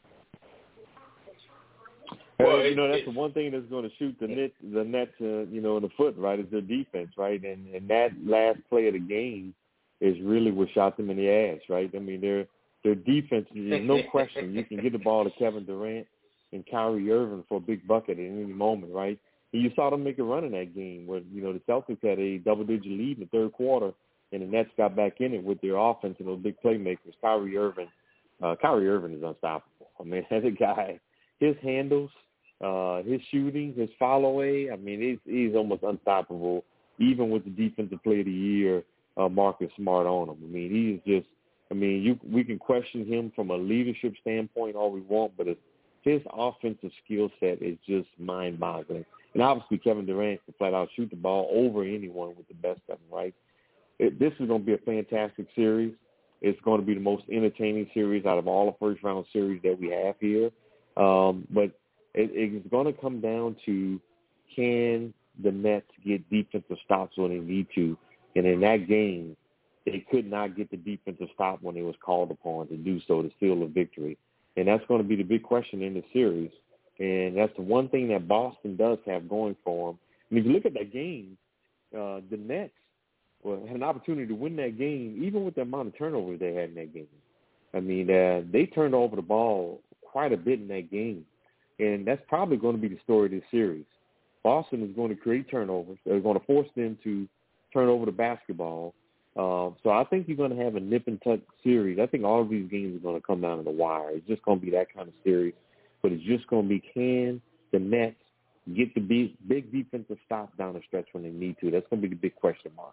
Well, that's the one thing that's going to shoot the Nets, in the foot, right, is their defense, right? And that last play of the game is really what shot them in the ass, right? I mean, their defense, there's no question. You can get the ball to Kevin Durant and Kyrie Irving for a big bucket at any moment, right? And you saw them make a run in that game where, the Celtics had a double-digit lead in the third quarter, and the Nets got back in it with their offense and those big playmakers. Kyrie Irving is unstoppable. I mean, that guy, his handles, his shooting, his follow-away, I mean, he's almost unstoppable, even with the Defensive Player of the Year, Marcus Smart on him. I mean, he is just, we can question him from a leadership standpoint all we want, but his offensive skill set is just mind-boggling. And obviously Kevin Durant can flat out shoot the ball over anyone with the best of them, right? This is going to be a fantastic series. It's going to be the most entertaining series out of all the first-round series that we have here. But it's going to come down to, can the Nets get defensive stops when they need to? And in that game, they could not get the defensive stop when it was called upon to do so to seal the victory. And that's going to be the big question in the series. And that's the one thing that Boston does have going for them. And if you look at that game, the Nets had an opportunity to win that game, even with the amount of turnovers they had in that game. I mean, they turned over the ball quite a bit in that game. And that's probably going to be the story of this series. Boston is going to create turnovers. They're going to force them to turn over the basketball. So I think you're going to have a nip-and-tuck series. I think all of these games are going to come down to the wire. It's just going to be that kind of series. But it's just going to be, can the Nets get the big defensive stop down the stretch when they need to? That's going to be the big question mark.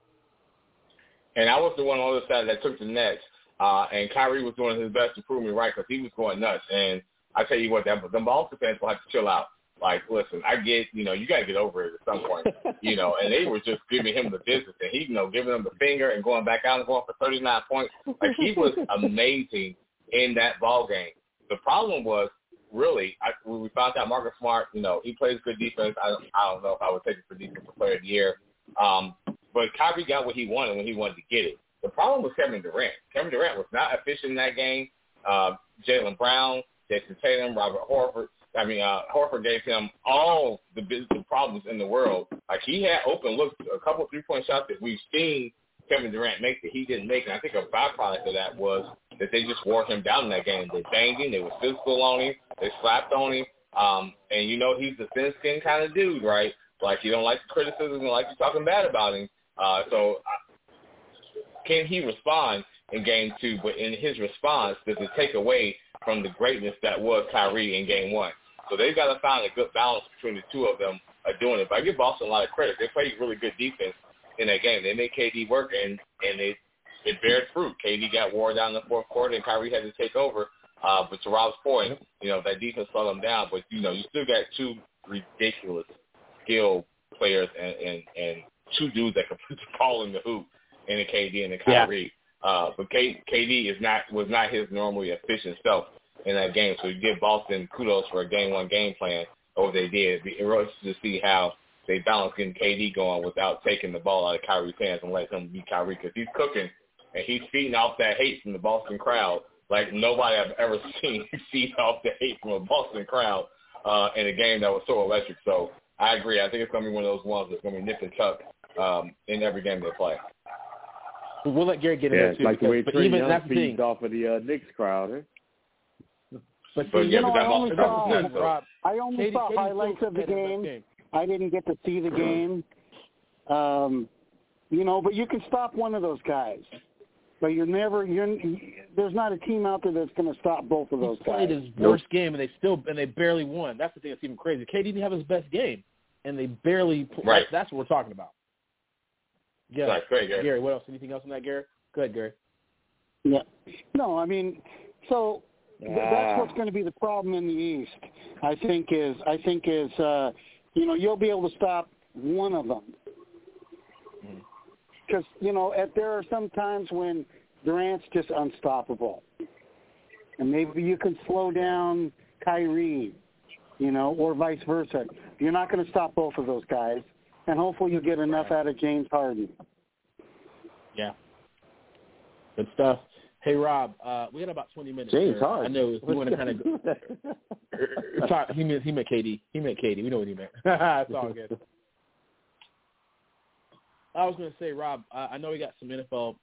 And I was the one on the other side that took the Nets, and Kyrie was doing his best to prove me right because he was going nuts. And I tell you what, the Boston fans will have to chill out. Like, listen, I get, you got to get over it at some point, and they were just giving him the business, and he, giving them the finger and going back out and going for 39 points. Like, he was amazing in that ball game. The problem was, really, when we found out Marcus Smart, he plays good defense. I don't know if I would take it for Defensive Player of the Year. But Kyrie got what he wanted when he wanted to get it. The problem was Kevin Durant. Kevin Durant was not efficient in that game. Jaylen Brown, Jason Tatum, Robert Horford. Horford gave him all the problems in the world. Like, he had open looks, a couple of three-point shots that we've seen Kevin Durant make that he didn't make. And I think a byproduct of that was that they just wore him down in that game. They banged him. They were physical on him. They slapped on him. And he's a thin-skinned kind of dude, right? Like, he don't like the criticism and like you talking bad about him. Can he respond in Game 2? But in his response, does it take away from the greatness that was Kyrie in Game 1? So they've got to find a good balance between the two of them doing it. But I give Boston a lot of credit. They played really good defense in that game. They made KD work, and it bared fruit. KD got wore down in the fourth quarter, and Kyrie had to take over. But to Rob's point, that defense slowed them down. But, you still got two ridiculous skill players and two dudes that can put the ball in the hoop, in the KD and the Kyrie. Yeah. But KD was not his normally efficient self in that game. So you give Boston kudos for a Game 1 game plan over they did. It'd be interesting to see how they balance getting KD going without taking the ball out of Kyrie's hands and letting him beat Kyrie, because he's cooking and he's feeding off that hate from the Boston crowd like nobody I've ever seen feed off the hate from a Boston crowd in a game that was so electric. So I agree. I think it's going to be one of those ones that's going to be nip and tuck in every game they play. We'll let Gary get in there too. Like the way but Trae even Young that's the thing. feeds off of the Knicks crowd. But But see, yeah, I only saw highlights of the game. I didn't get to see the game. But you can stop one of those guys. But there's not a team out there that's going to stop both of those guys. He played his worst game, and they barely won. That's the thing that's even crazy. KD didn't have his best game, and they barely. Right. That's what we're talking about. Yeah. That's great, Gary. Gary, what else? Anything else on that, Gary? Go ahead, Gary. Yeah. No, I mean, so that's what's going to be the problem in the East. I think is you'll be able to stop one of them. Because, there are some times when Durant's just unstoppable. And maybe you can slow down Kyrie, or vice versa. You're not going to stop both of those guys. And hopefully you'll get enough out of James Harden. Yeah. Good stuff. Hey, Rob, we got about 20 minutes. James Harden. I know we want to kind of go. He meant KD. He meant KD. We know what he meant. It's all good. I was going to say, Rob, I know we got some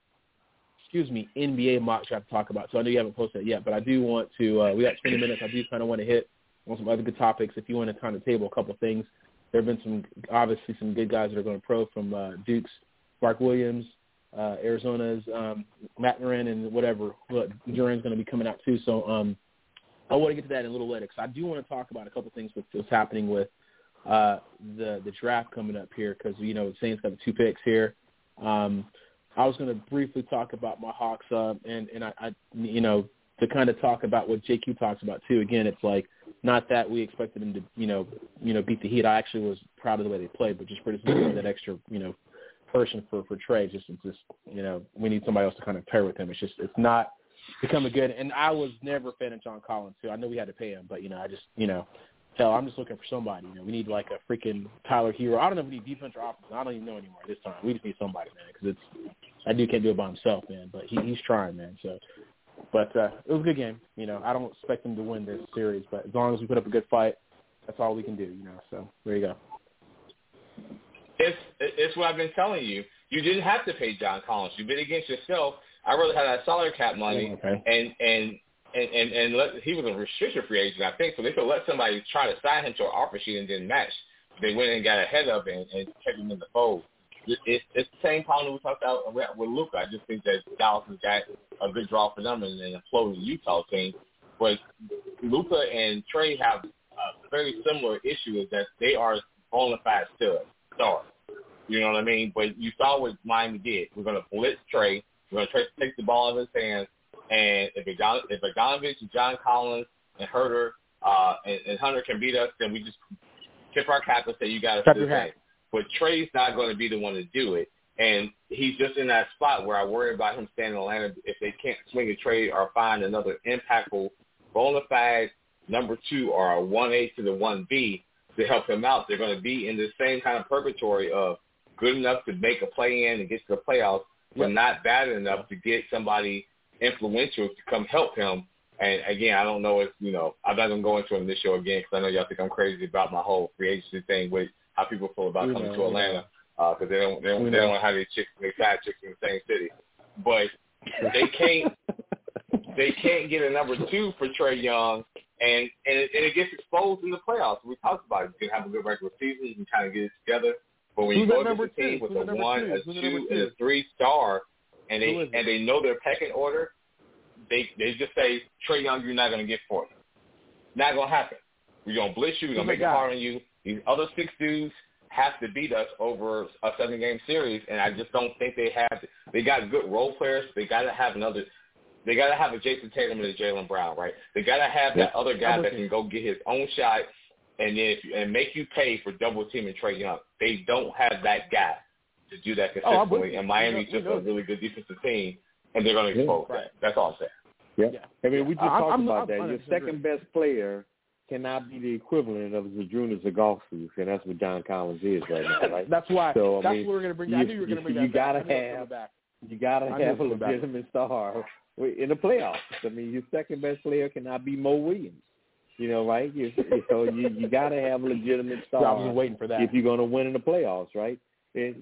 NBA mock draft to talk about, so I know you haven't posted it yet, but I do want to, we got 20 minutes. I do kind of want to hit on some other good topics. If you want to kind of table a couple of things, there have been obviously some good guys that are going pro from Duke's Mark Williams, Arizona's Matt Moran, and whatever. Duran's going to be coming out too, so I want to get to that in a little later. So I do want to talk about a couple of things with what's happening with the draft coming up here because, the Saints got the 2 picks here. I was going to briefly talk about my Hawks and I to kind of talk about what JQ talks about too. Again, it's like not that we expected them to, beat the Heat. I actually was proud of the way they played, but just for that extra, person for Trae. Just we need somebody else to kind of pair with him. It's not becoming good. And I was never a fan of John Collins too. I know we had to pay him, but I just hell, I'm just looking for somebody. We need like a freaking Tyler Hero. I don't know if we need defense or offense. I don't even know anymore this time. We just need somebody, man, because that dude can't do it by himself, man. But he's trying, man. So, but it was a good game. I don't expect him to win this series, but as long as we put up a good fight, that's all we can do. So there you go. It's what I've been telling you. You didn't have to pay John Collins. You bid against yourself. I rather had that salary cap money and he was a restricted free agent, I think, so they could let somebody try to sign him to an offer sheet and didn't match. They went and got ahead of it and kept him in the fold. It's the same problem we talked about with Luka. I just think that Dallas has got a good draw for them and an imploding Utah team. But Luka and Trae have a very similar issue is that they are bona fide stars. You know what I mean? But you saw what Miami did. We're going to blitz Trae. We're going to take the ball out of his hands. And if Bogdanovich and John Collins and Herter and Hunter can beat us, then we just tip our cap and say, you got to do that. But Trae's not going to be the one to do it. And he's just in that spot where I worry about him staying in Atlanta if they can't swing a trade or find another impactful, bona fide number 2 or a 1A to the 1B to help him out. They're going to be in the same kind of purgatory of good enough to make a play-in and get to the playoffs, but not bad enough to get somebody influential to come help him. And again, I don't know if, I'm not going to go into it in this show again because I know y'all think I'm crazy about my whole free agency thing with how people feel about coming to Atlanta because they don't want to have their side chicks in the same city. But they can't get a number 2 for Trae Young, and it gets exposed in the playoffs. We talked about it. You can have a good regular season. You can kind of get it together. But when you go against a team with a 1, a 2, and a 3 star, and they know their pecking order, they just say, Trae Young, you're not going to get 40. Not going to happen. We're going to blitz you. We're going to make it hard on you. These other 6 dudes have to beat us over a 7-game series, and I just don't think they have. They got good role players. They got to have another. They got to have a Jason Tatum and a Jaylen Brown, right? They got to have that other guy that can go get his own shot and make you pay for double teaming Trae Young. They don't have that guy to do that consistently, and Miami's just a really good defensive team, and they're going to expose that. That's all I'm saying. Yeah. I mean, we just talked about that. Your second-best player cannot be the equivalent of Zydrunas Zagorski, and that's what John Collins is right now, right? That's why. So, that's what we're going to bring. I knew you were going to bring that. You got to have a legitimate star in the playoffs. I mean, your second-best player cannot be Mo Williams. Right? So you got to have a legitimate star. I was waiting for that. If you're going to win in the playoffs, right?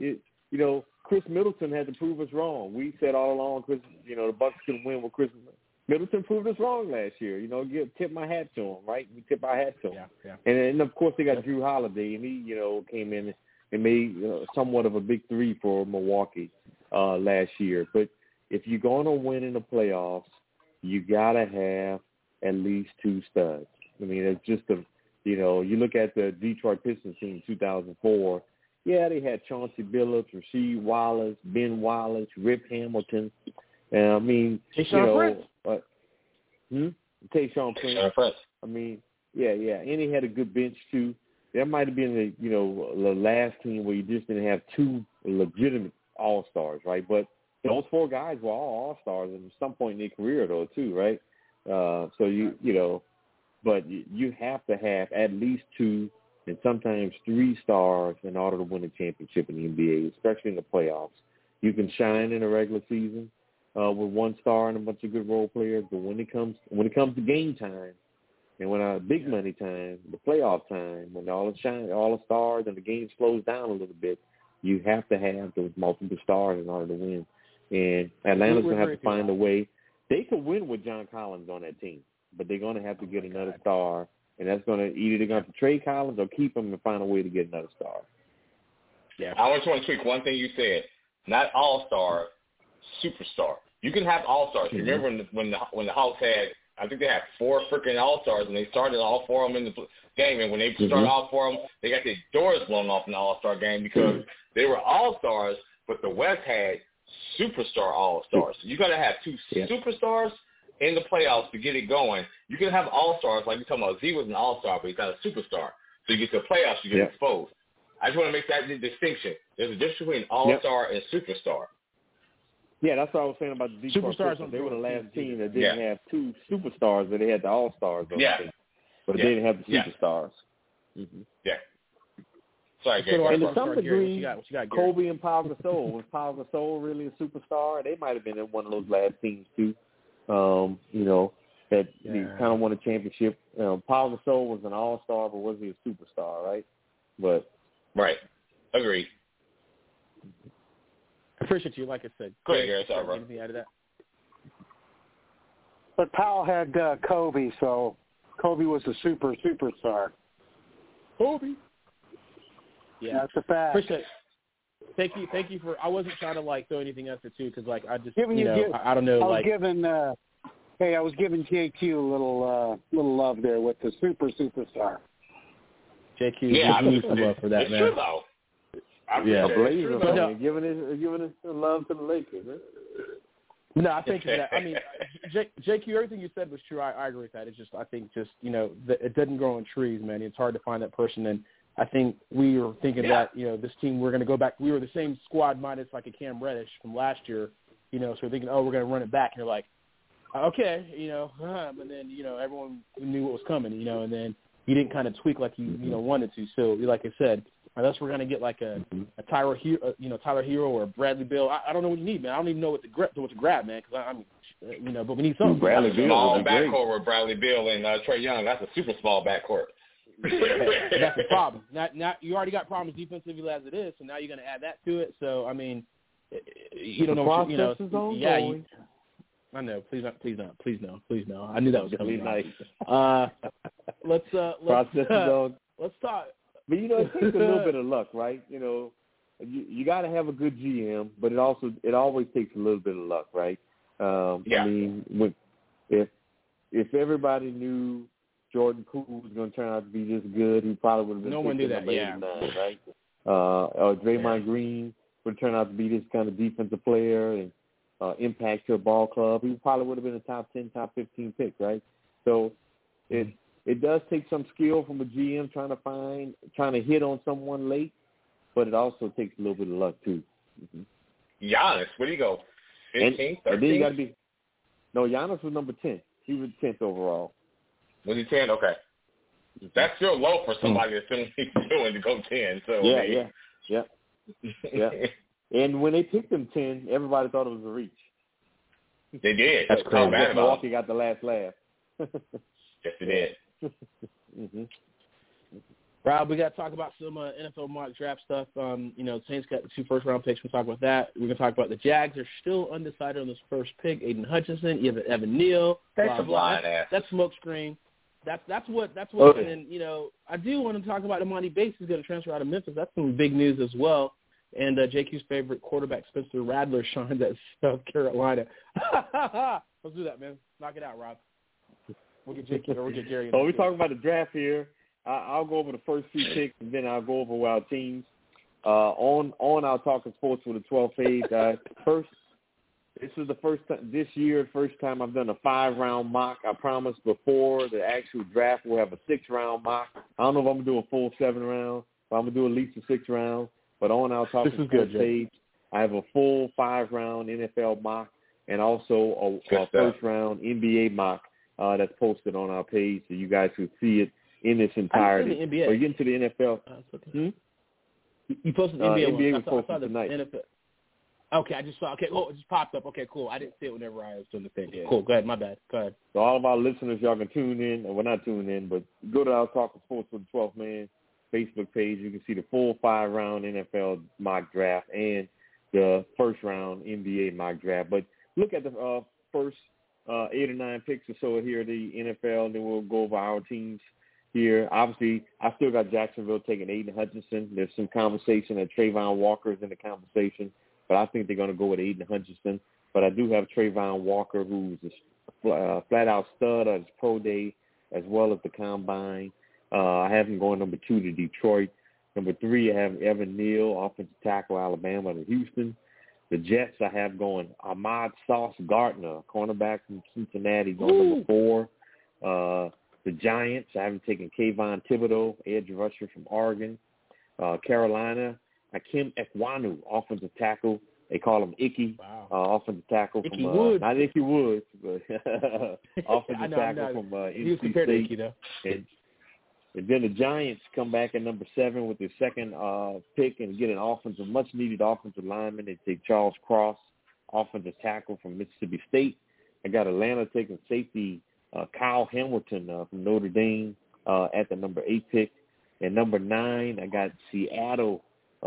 Chris Middleton had to prove us wrong. We said all along, the Bucks could win with Chris Middleton proved us wrong last year. Tip my hat to him, right? We tip our hat to him. Yeah. And of course, they got Drew Holiday, and he, came in and made somewhat of a big three for Milwaukee last year. But if you're going to win in the playoffs, you got to have at least two studs. I mean, it's just you look at the Detroit Pistons team in 2004, yeah, they had Chauncey Billups, Rasheed Wallace, Ben Wallace, Rip Hamilton. Tayshaun Prince. Tayshaun Prince. I mean, yeah. And he had a good bench, too. That might have been the last team where you just didn't have two legitimate all-stars, right? But those four guys were all all-stars at some point in their career, though, too, right? But you have to have at least two and sometimes three stars in order to win a championship in the NBA, especially in the playoffs. You can shine in the regular season with one star and a bunch of good role players, but when it comes to game time and when big money time, the playoff time, when all the stars and the game slows down a little bit, you have to have those multiple stars in order to win. And Atlanta's going to have to find a way. They could win with John Collins on that team, but they're going to have to get another star. And that's going to either they're going to have to trade Collins or keep him and find a way to get another star. Yeah. I just want to tweak one thing you said. Not all-star, superstar. You can have all-stars. Mm-hmm. Remember when the Hawks had, I think they had 4 freaking all-stars, and they started all 4 of them in the game. And when they started all 4 of them, they got their doors blown off in the all-star game because they were all-stars, but the West had superstar all-stars. So you got to have 2 superstars in the playoffs to get it going. You can have all-stars, like you're talking about. Z was an all-star, but he's not a superstar. So you get to the playoffs, you get exposed. I just want to make that distinction. There's a difference between all-star and superstar. Yeah, that's what I was saying about the Detroit Pistons. They were the last team that didn't have 2 superstars, but they had the all-stars on the team. But they didn't have the superstars. Mm-hmm. Yeah. Sorry, Gary. And to some degree, Kobe and Pau Gasol. Was Pau Gasol really a superstar? They might have been in one of those last teams, too. That kind of won a championship. Pau Gasol was an all-star, but was he a superstar, right? Right. Agreed. I appreciate you, like I said. Great, Gary. Sorry, bro. Anything out of that? But Powell had Kobe, so Kobe was a superstar. Kobe. Yeah, that's a fact. Appreciate it. Thank you for. I wasn't trying to throw anything else at you because I just I don't know. I was giving JQ a little love there with the superstar. JQ, you need some love for that, it's man. True, though. Giving his love to the Lakers. Huh? No, I think that. I mean, JQ, everything you said was true. I agree with that. It's just I think it doesn't grow on trees, man. It's hard to find that person, and I think we were thinking that this team we're going to go back. We were the same squad minus like a Cam Reddish from last year, so we're thinking, we're going to run it back, and you're like, okay, but then everyone knew what was coming, and then you didn't kind of tweak like you wanted to. So like I said, unless we're going to get like a Tyler Hero or a Bradley Beal, I don't know what you need, man. I don't even know what to grab, man, because but we need something. Bradley Beal, small backcourt with Bradley Beal and Trae Young. That's a super small backcourt. That's the problem. Now you already got problems defensively as it is, so now you're going to add that to it. So I mean, you don't know what I know. Please no. I knew that was coming. Nice. Let's talk. But it takes a little bit of luck, right? You got to have a good GM, but it always takes a little bit of luck, right? I mean, if everybody knew Jordan Poole was going to turn out to be this good, he probably would have been. No one knew that, right? Or Draymond Green would turn out to be this kind of defensive player and impact your ball club. He probably would have been a top 10, top 15 pick, right? So it does take some skill from a GM trying to hit on someone late, but it also takes a little bit of luck too. Mm-hmm. Giannis, where do you go? 15, 13? And then you got to be. No, Giannis was number 10. He was 10th overall. Was he 10? Okay. That's still low for somebody that's doing to go 10. So Yeah. And when they picked him 10, everybody thought it was a reach. They did. That's crazy. Milwaukee got the last laugh. Yes, they did. Mm-hmm. Rob, we got to talk about some NFL mock draft stuff. Saints got the 2 first-round picks. We'll talk about that. We're going to talk about the Jags are still undecided on this first pick. Aiden Hutchinson, you have Evan Neal. That's blah, a blind blah. ass. That's smokescreen. That's what. Okay. And I do want to talk about Imani Bates is going to transfer out of Memphis. That's some big news as well. And JQ's favorite quarterback, Spencer Rattler, shines at South Carolina. Let's do that, man. Knock it out, Rob. We'll get JQ or we'll get Jerry. So we're talking about the draft here. I'll go over the first 2 picks, and then I'll go over our teams. On our Talking Sports with the 12th page. First, this is the first time I've done a 5-round mock. I promised before the actual draft we'll have a 6-round mock. I don't know if I'm going to do a full 7-round, but I'm going to do at least a 6 round. But on our Talking Sports page, I have a full 5-round NFL mock and also a first-round NBA mock that's posted on our page so you guys can see it in its entirety. I the NBA. But you get into the NFL. Okay. You posted the NBA one. NBA I was saw posted the tonight. NFL. Okay, I just saw. Okay, it just popped up. Okay, cool. I didn't see it whenever I was doing the thing. Yeah. Cool. Go ahead. My bad. Go ahead. So all of our listeners, y'all can tune in. Well, not tune in, but go to our Talking Sports with the 12th Man Facebook page. You can see the full 5-round NFL mock draft and the first-round NBA mock draft. But look at the first 8 or 9 picks or so here at the NFL, and then we'll go over our teams here. Obviously, I still got Jacksonville taking Aiden Hutchinson. There's some conversation that Trayvon Walker is in the conversation, but I think they're going to go with Aiden Hutchinson. But I do have Trayvon Walker, who's a flat-out stud at his pro day as well as the combine. I have him going number 2 to Detroit. Number 3, I have Evan Neal, offensive tackle, Alabama to Houston. The Jets, I have going Ahmad Sauce Gardner, cornerback from Cincinnati, going number 4. The Giants, I haven't taken Kayvon Thibodeau, edge rusher from Oregon. Carolina, Akim Ekwonu, offensive tackle. They call him Icky, offensive tackle Icky from Woods. not Icky Woods, but offensive tackle from he was NC compared State. to Icky, though. And then the Giants come back at number 7 with their second pick and get an much-needed offensive lineman. They take Charles Cross, offensive tackle from Mississippi State. I got Atlanta taking safety Kyle Hamilton from Notre Dame at the number 8 pick. And number 9, I got Seattle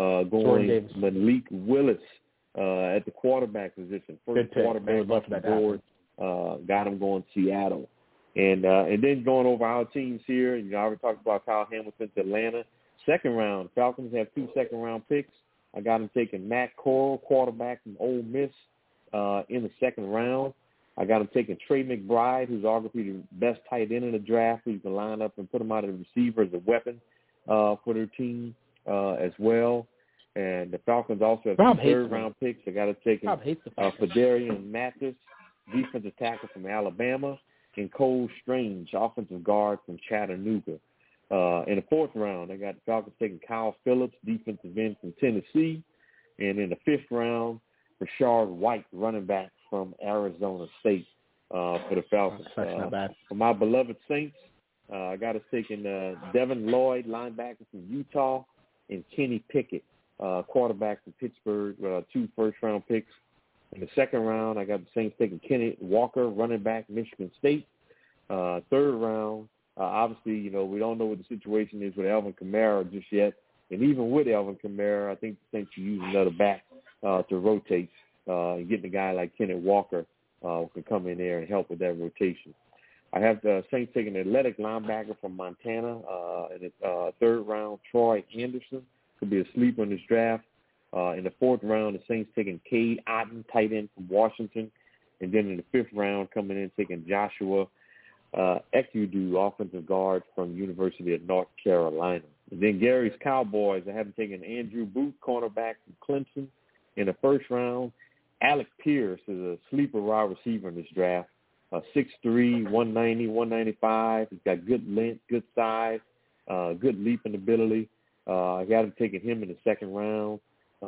going Malik Willis at the quarterback position. First quarterback off the board. Got him going Seattle. And then going over our teams here, I already talked about Kyle Hamilton to Atlanta. Second round, Falcons have 2 second-round picks. I got him taking Matt Corral, quarterback from Ole Miss, in the second round. I got him taking Trey McBride, who's arguably the best tight end in the draft, who you can line up and put him out as a receiver as a weapon for their team as well. And the Falcons also have 2 third-round picks. I got to take Fedarian Mathis, defensive tackle from Alabama, and Cole Strange, offensive guard from Chattanooga. In the 4th round, I got the Falcons taking Kyle Phillips, defensive end from Tennessee. And in the 5th round, Rashard White, running back from Arizona State for the Falcons. That's not bad. For my beloved Saints, I got us taking Devin Lloyd, linebacker from Utah, and Kenny Pickett, quarterback from Pittsburgh, 2 first-round picks. In the 2nd round, I got the Saints taking Kenneth Walker, running back, Michigan State. 3rd round, obviously, we don't know what the situation is with Alvin Kamara just yet. And even with Alvin Kamara, I think the Saints should use another back to rotate and getting a guy like Kenneth Walker who can come in there and help with that rotation. I have the Saints taking an athletic linebacker from Montana in the 3rd round, Troy Anderson. Could be a sleeper in this draft. In the 4th round, the Saints taking Cade Otton, tight end from Washington. And then in the 5th round, coming in, taking Joshua Ekudu, offensive guard from University of North Carolina. And then Gary's Cowboys, I haven't taken Andrew Booth, cornerback from Clemson. In the 1st round, Alec Pierce is a sleeper wide receiver in this draft. 6'3", 190, 195. He's got good length, good size, good leaping ability. I got him taking him in the 2nd round.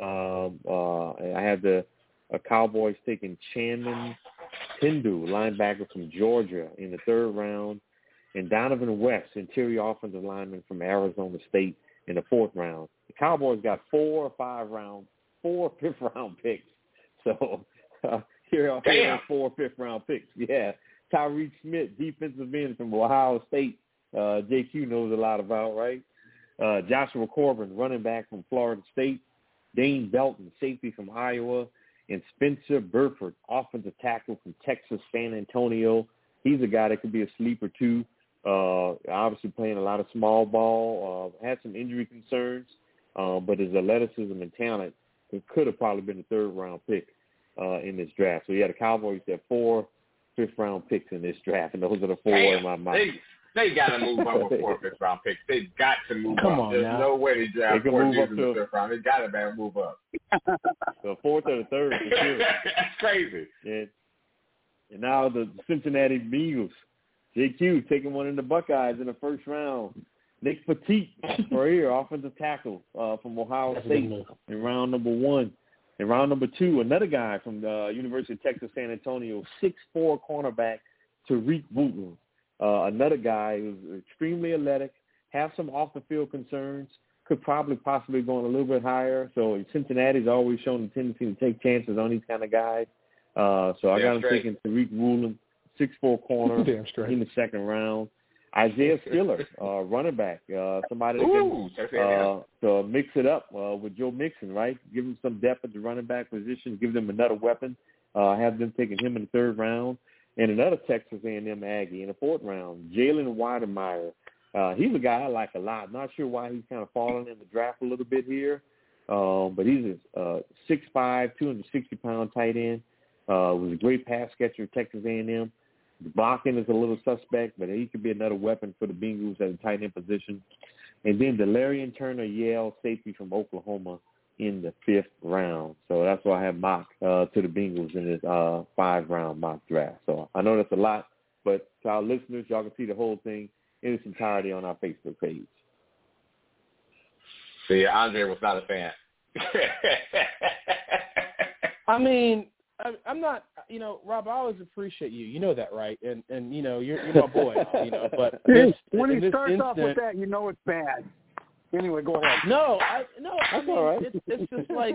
I had the Cowboys taking Channing Tindall, linebacker from Georgia, in the 3rd round, and Donovan West, interior offensive lineman from Arizona State, in the 4th round. The Cowboys got 4 5th-round picks. So here are 4 5th-round picks. Yeah, Tyreke Smith, defensive end from Ohio State. JQ knows a lot about, right? Joshua Corbin, running back from Florida State, Dane Belton, safety from Iowa, and Spencer Burford, offensive tackle from Texas San Antonio. He's a guy that could be a sleeper too. Obviously playing a lot of small ball, had some injury concerns, but his athleticism and talent, it could have probably been a 3rd-round pick in this draft. So, yeah, the Cowboys have 4 5th-round picks in this draft, and those are the 4 in my mind. They got to move up with 4 5th-round picks. They've got to move up. There's no way they draft 4 dudes in the 5th round. They got to move up. The 4th or the 3rd, for sure. That's crazy. And now the Cincinnati Bengals, JQ taking one in the Buckeyes in the 1st round. Nick Petit, right here, offensive tackle from Ohio State in round number 1. In round number 2, another guy from the University of Texas San Antonio, 6'4" cornerback, Tariq Wooten. Another guy who's extremely athletic, have some off-the-field concerns, could possibly go a little bit higher. So Cincinnati's always shown a tendency to take chances on these kind of guys. So I got him taking Tariq Wooten, 6'4" corner in the 2nd round. Isaiah Stiller, running back, somebody that can so mix it up with Joe Mixon, right? Give him some depth at the running back position, give them another weapon, have them taking him in the 3rd round. And another Texas A&M Aggie in the 4th round, Jalen Weidemeyer. He's a guy I like a lot. Not sure why he's kind of fallen in the draft a little bit here, but he's a 6'5", 260-pound tight end. Was a great pass catcher at Texas A&M. The blocking is a little suspect, but he could be another weapon for the Bengals at the tight end position. And then Delarian Turner, Yale safety from Oklahoma in the 5th round. So that's why I have mock to the Bengals in this 5-round mock draft. So I know that's a lot, but to our listeners, y'all can see the whole thing in its entirety on our Facebook page. See, Andre was not a fan. I mean, I'm not, Rob, I always appreciate you. You know that, right? And you're my boy, but when he starts off with that, it's bad. Anyway, go ahead. That's all right. It's just like,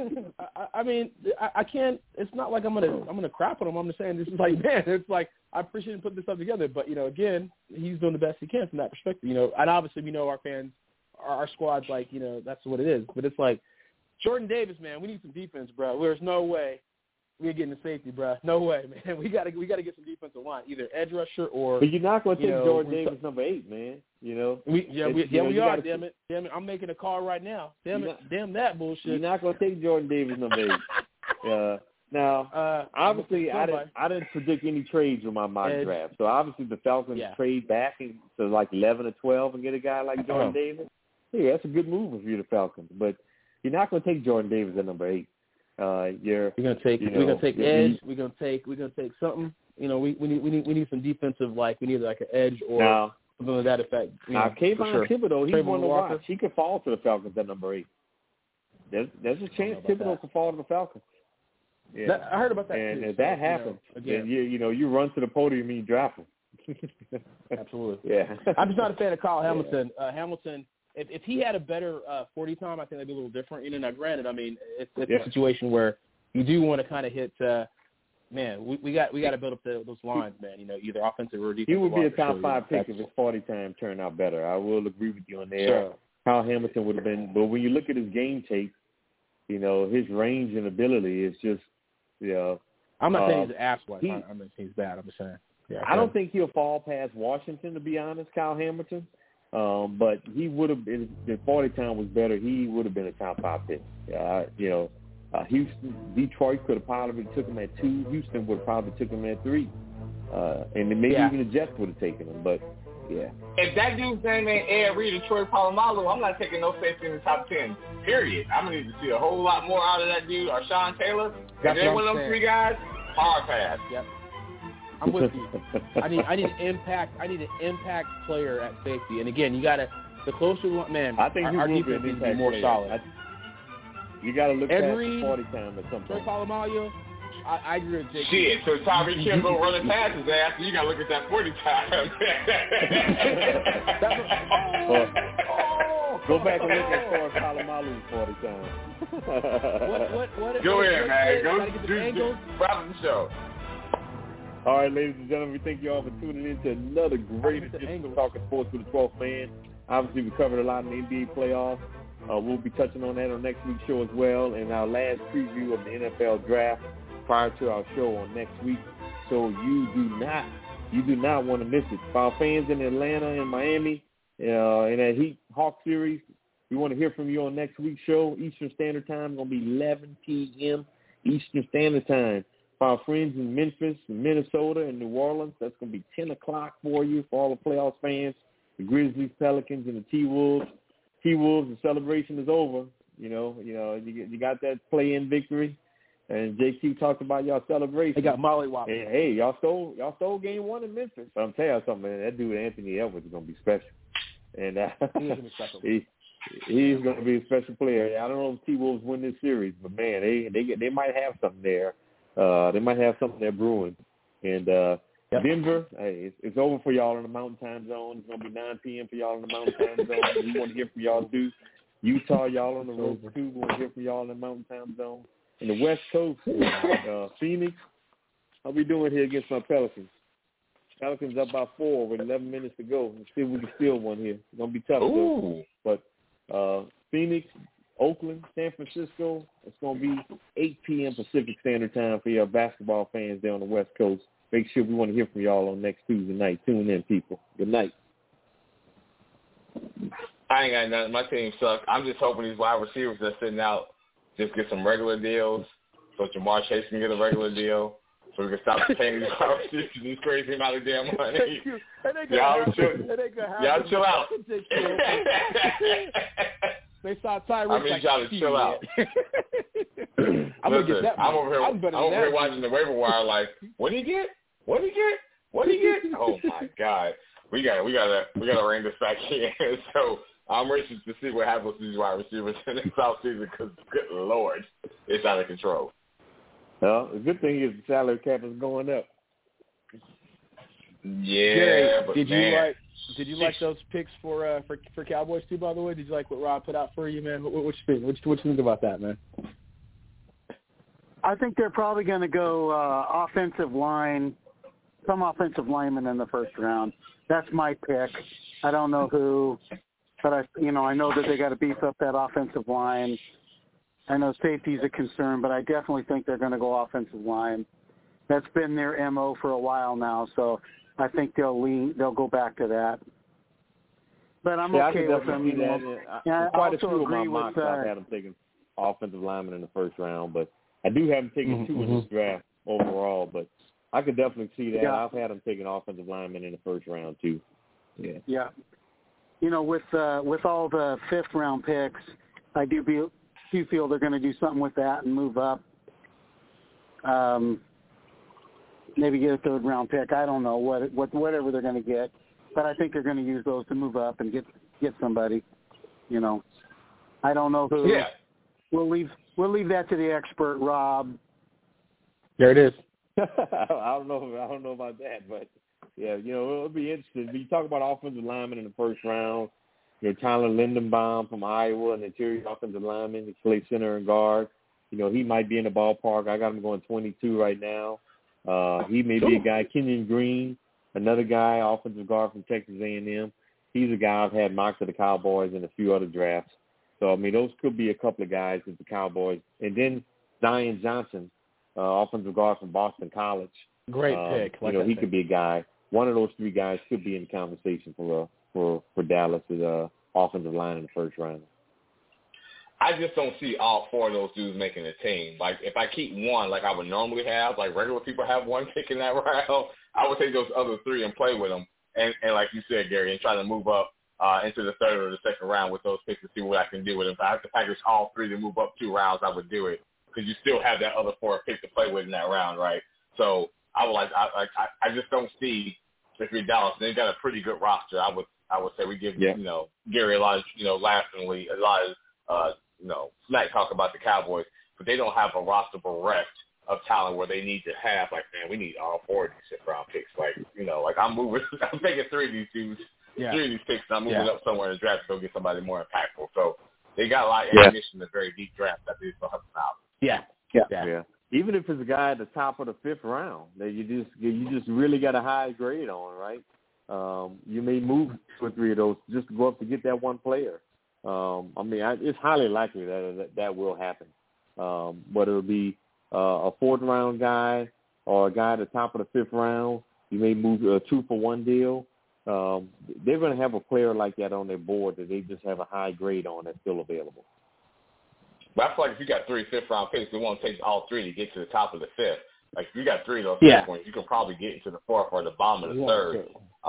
I can't. It's not like I'm gonna crap on him. I'm just saying this is like, man, it's like I appreciate him putting this stuff together. But again, he's doing the best he can from that perspective. And obviously we know our fans, our squad's like, that's what it is. But it's like Jordan Davis, man, we need some defense, bro. There's no way we're getting the safety, bro. No way, man. We gotta get some defensive line, either edge rusher or. But you're not gonna take Jordan Davis number 8, man. We are. Damn it. I'm making a call right now. Damn that bullshit. You're not gonna take Jordan Davis number 8. Now, obviously, I didn't predict any trades with my mock draft. So obviously, the Falcons trade back to like 11 or 12 and get a guy like Jordan Davis. Yeah, that's a good move if you're the Falcons. But you're not gonna take Jordan Davis at number 8. We're gonna take edge. We're gonna take something. We need some defensive, like we need like an edge or something of that effect. Now, Kayvon Thibodeau, he's one to watch. He could fall to the Falcons at number 8. There's a chance Thibodeau could fall to the Falcons. Yeah, I heard about that. And if that happens, then you run to the podium and you draft him. Absolutely. Yeah. I'm just not a fan of Kyle Hamilton. Hamilton. If he had a better 40 time, I think that'd be a little different. Now, granted, it's a situation where you do want to kind of hit. We got to build up those lines, man. Either offensive or defensive. He would be a top 5 pick if his 40 time turned out better. I will agree with you on there. Sure. Kyle Hamilton would have been, but when you look at his game tape, his range and ability is just, I'm not saying he's an ass wipe. I'm not saying he's bad. I'm just saying. Yeah, I don't think he'll fall past Washington, to be honest, Kyle Hamilton. But he would have been, if 40 time was better, he would have been a top 5 pick. Houston, Detroit could have probably took him at 2. Houston would have probably took him at 3. And then maybe even the Jets would have taken him. But, yeah. If that dude's name ain't Ed Reed or Troy Polamalu, I'm not taking no safety in the top 10, period. I'm going to need to see a whole lot more out of that dude or Sean Taylor. That's and then one of them 3 guys, hard pass. Yep. I'm with you. I need an impact player at safety. And again, you gotta the closer man. I think our defense needs to be more solid. You gotta look at the 40 time or something. Troy Polamalu, I agree with Jake. Shit, so Tommy Kimbo running past his ass, you gotta look at that 40 time. Go back and look at Troy Polamalu's 40 time. What go ahead, man. Go wrap the show. All right, ladies and gentlemen, we thank you all for tuning in to another great edition of Talking Sports with the 12th Man. Obviously, we covered a lot in the NBA playoffs. We'll be touching on that on next week's show as well, and our last preview of the NFL draft prior to our show on next week. So you do not want to miss it. For our fans in Atlanta and Miami, in that Heat-Hawk series, we want to hear from you on next week's show. Eastern Standard Time, going to be 11 p.m. Eastern Standard Time. For our friends in Memphis, Minnesota, and New Orleans, that's going to be 10 o'clock for you, for all the playoffs fans, the Grizzlies, Pelicans, and the T-Wolves. T-Wolves, the celebration is over. You got that play-in victory. And JQ talked about y'all celebration. They got mollywopped. Hey, y'all stole game one in Memphis. But I'm telling you something, man. That dude Anthony Edwards is gonna be special, and he is gonna be special. He's gonna be a special player. I don't know if T-Wolves win this series, but man, they might have something there. They might have something there brewing. And Denver, hey, it's over for y'all in the Mountain Time Zone. It's gonna be 9 p.m. for y'all in the Mountain Time Zone. We want to hear from y'all too. Utah, y'all on the road too. We want to hear from y'all in the Mountain Time Zone. In the West Coast, Phoenix, how we doing here against my Pelicans? Pelicans up by 4 with 11 minutes to go. Let's see if we can steal one here. It's going to be tough, though. But Phoenix, Oakland, San Francisco, it's going to be 8 p.m. Pacific Standard Time for your basketball fans there on the West Coast. Make sure we want to hear from y'all on next Tuesday night. Tune in, people. Good night. I ain't got nothing. My team sucks. I'm just hoping these wide receivers that are sitting out just get some regular deals so Jamar Chase can get a regular deal so we can stop paying these wide receivers these crazy amount of damn money. Y'all chill out. They saw Tyrese. I mean, y'all to chill out. I'm over here watching the waiver wire like, what did he get? What did he get? What did he get? Oh my God. We gotta rein this back in. So I'm racing to see what happens to these wide receivers in this offseason because, good Lord, it's out of control. Well, the good thing is the salary cap is going up. Yeah, Jerry, but did you like those picks for Cowboys too? By the way, did you like what Rob put out for you, man? What you think? What you think about that, man? I think they're probably going to go some offensive linemen in the first round. That's my pick. I don't know who. But I know that they got to beef up that offensive line. I know safety's a concern, but I definitely think they're going to go offensive line. That's been their MO for a while now, so I think they'll go back to that. But I'm okay with them. Quite a few of my mocks I've had them taking offensive linemen in the first round, but I do have them taking 2 in this draft overall. But I could definitely see that. Yeah. I've had them taking offensive linemen in the first round too. Yeah. Yeah. With all the fifth-round picks, I do feel they're going to do something with that and move up. Maybe get a third-round pick. I don't know whatever they're going to get, but I think they're going to use those to move up and get somebody. I don't know who. Yeah. We'll leave that to the expert, Rob. There it is. I don't know about that, but. Yeah, it'll be interesting. You talk about offensive linemen in the first round. Tyler Lindenbaum from Iowa, an interior offensive lineman. He plays center and guard. He might be in the ballpark. I got him going 22 right now. He may be a guy. Kenyon Green, another guy, offensive guard from Texas A&M. He's a guy I've had mocked to the Cowboys in a few other drafts. So, those could be a couple of guys with the Cowboys. And then Zion Johnson, offensive guard from Boston College. Great pick. He could be a guy. One of those 3 guys could be in the conversation for Dallas as offensive line in the first round. I just don't see all 4 of those dudes making a team. Like, if I keep one like I would normally have, like regular people have one pick in that round, I would take those other 3 and play with them. And like you said, Gary, and try to move up into the third or the second round with those picks to see what I can do with them. If I have to package all 3 to move up 2 rounds, I would do it because you still have that other 4 pick to play with in that round, right? So I just don't see if you're Dallas. They've got a pretty good roster. I would say we give Gary a lot of laughingly a lot of smack talk about the Cowboys, but they don't have a roster bereft of talent where they need to have we need all 4 of these round picks. I'm taking 3 of these dudes, 3 of these picks, and I'm moving up somewhere in the draft to go get somebody more impactful. So they got a lot of ammunition in a very deep draft that they still have them out. Yeah. Even if it's a guy at the top of the 5th round that you just really got a high grade on, right? you may move 2 or 3 of those just to go up to get that one player. It's highly likely that will happen. Whether it'll be a 4th round guy or a guy at the top of the 5th round, you may move a 2-for-1 deal. They're going to have a player like that on their board that they just have a high grade on that's still available. But I feel like if you got 3 5th-round picks, they won't take all 3 to get to the top of the 5th. Like, if you got 3 of those 5th ones, you can probably get into the 4th or the bottom of the 3rd.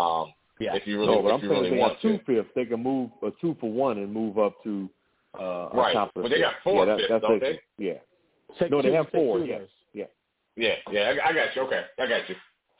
If you really, but I'm saying really they want got 2 5ths, they can move a 2-for-1 and move up to right. top of the But they got 4 5ths, don't they? Yeah. No, they have 4. Yeah. I got you. Okay, I got you.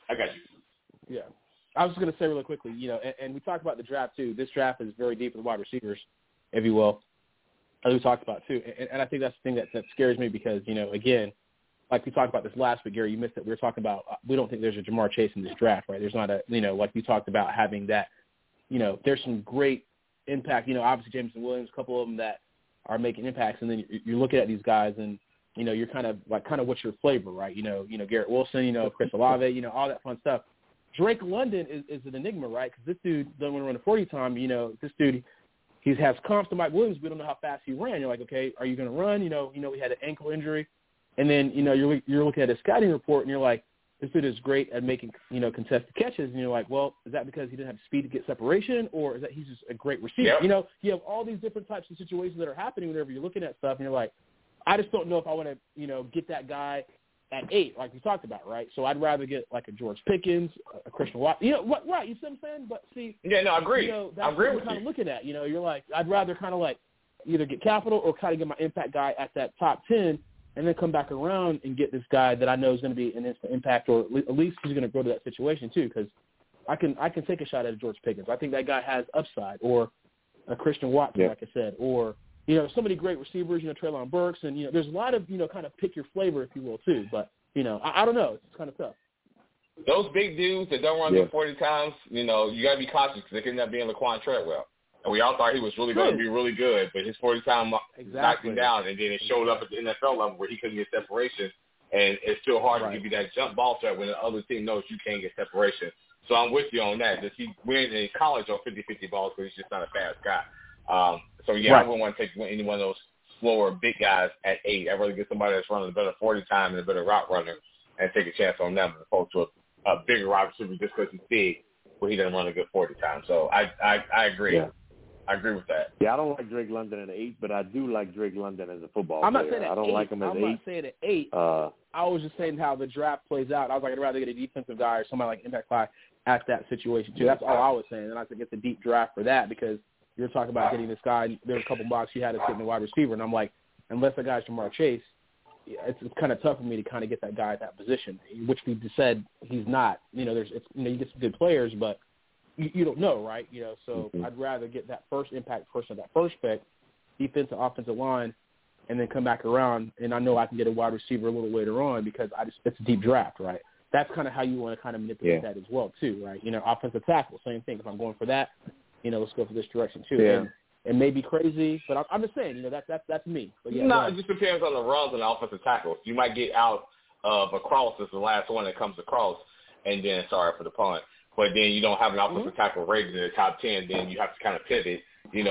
Yeah. I was just going to say really quickly, and we talked about the draft too. This draft is very deep with wide receivers, if you will, as we talked about too. And I think that's the thing that scares me because, again, like we talked about this last week, Gary, you missed it. We were talking about we don't think there's a Jamar Chase in this draft, right? There's not a, like you talked about having that, there's some great impact. Obviously Jameson Williams, a couple of them that are making impacts, and then you're looking at these guys and, you're kind of what's your flavor, right? Garrett Wilson, Chris Olave, all that fun stuff. Drake London is an enigma, right? Because this dude doesn't want to run a 40 time. This dude, he has comps to Mike Williams. We don't know how fast he ran. You're like, okay, are you going to run? We had an ankle injury. And then, you're looking at his scouting report, and you're like, this dude is great at making, contested catches. And you're like, well, is that because he didn't have speed to get separation, or is that he's just a great receiver? Yep. You have all these different types of situations that are happening whenever you're looking at stuff, and you're like, I just don't know if I want to, get that guy at 8, like we talked about, right? So I'd rather get like a George Pickens, a Christian Watt. Right? You see what I'm saying? But see, yeah, no, I agree. That's I agree what with you're kind you. of looking at. You're like, I'd rather kind of like either get capital or kind of get my impact guy at that top 10, and then come back around and get this guy that I know is going to be an instant impact, or at least he's going to grow to that situation too. Because I can take a shot at a George Pickens. I think that guy has upside, or a Christian Watson, like I said, or so many great receivers, Treylon Burks, and there's a lot of kind of pick your flavor, if you will, too. But I don't know, it's kind of tough. Those big dudes that don't run the 40 times, you got to be cautious because they could end up being Laquan Treadwell. And we all thought he was really going to be really good, but his 40 time knocked him down, and then it showed up at the NFL level where he couldn't get separation, and it's still hard to give you that jump ball threat when the other team knows you can't get separation. So I'm with you on that. Does he win in college on 50-50 balls because he's just not a fast guy? I wouldn't want to take any one of those slower big guys at 8. I'd rather get somebody that's running a better 40 time and a better route runner and take a chance on them as opposed to a bigger wide receiver just because he's big where he doesn't run a good 40 time. So I agree. Yeah. I agree with that. Yeah, I don't like Drake London at 8, but I do like Drake London as a football I'm not player. saying at I don't 8. like him as 8. I'm not saying at 8. I was just saying how the draft plays out. I was like, I'd rather get a defensive guy or somebody like impact guy at that situation too. That's all I was saying. And I think it's a deep draft for that because you're talking about getting this guy. There's a couple blocks you had to sit in the wide receiver, and I'm like, unless the guy's Jamar Chase, it's kind of tough for me to kind of get that guy at that position, which we just said he's not. You get some good players, but you don't know, right? So I'd rather get that first impact person, that first pick, defensive, offensive line, and then come back around, and I know I can get a wide receiver a little later on because it's a deep draft, right? That's kind of how you want to kind of manipulate that as well, too, right? Offensive tackle, same thing. If I'm going for that, let's go for this direction too. Yeah. And it may be crazy, but I'm just saying, that's me. But it just depends on the runs and the offensive tackles. You might get out of a cross as the last one that comes across, and then sorry for the punt. But then you don't have an offensive tackle rated in the top 10, then you have to kind of pivot,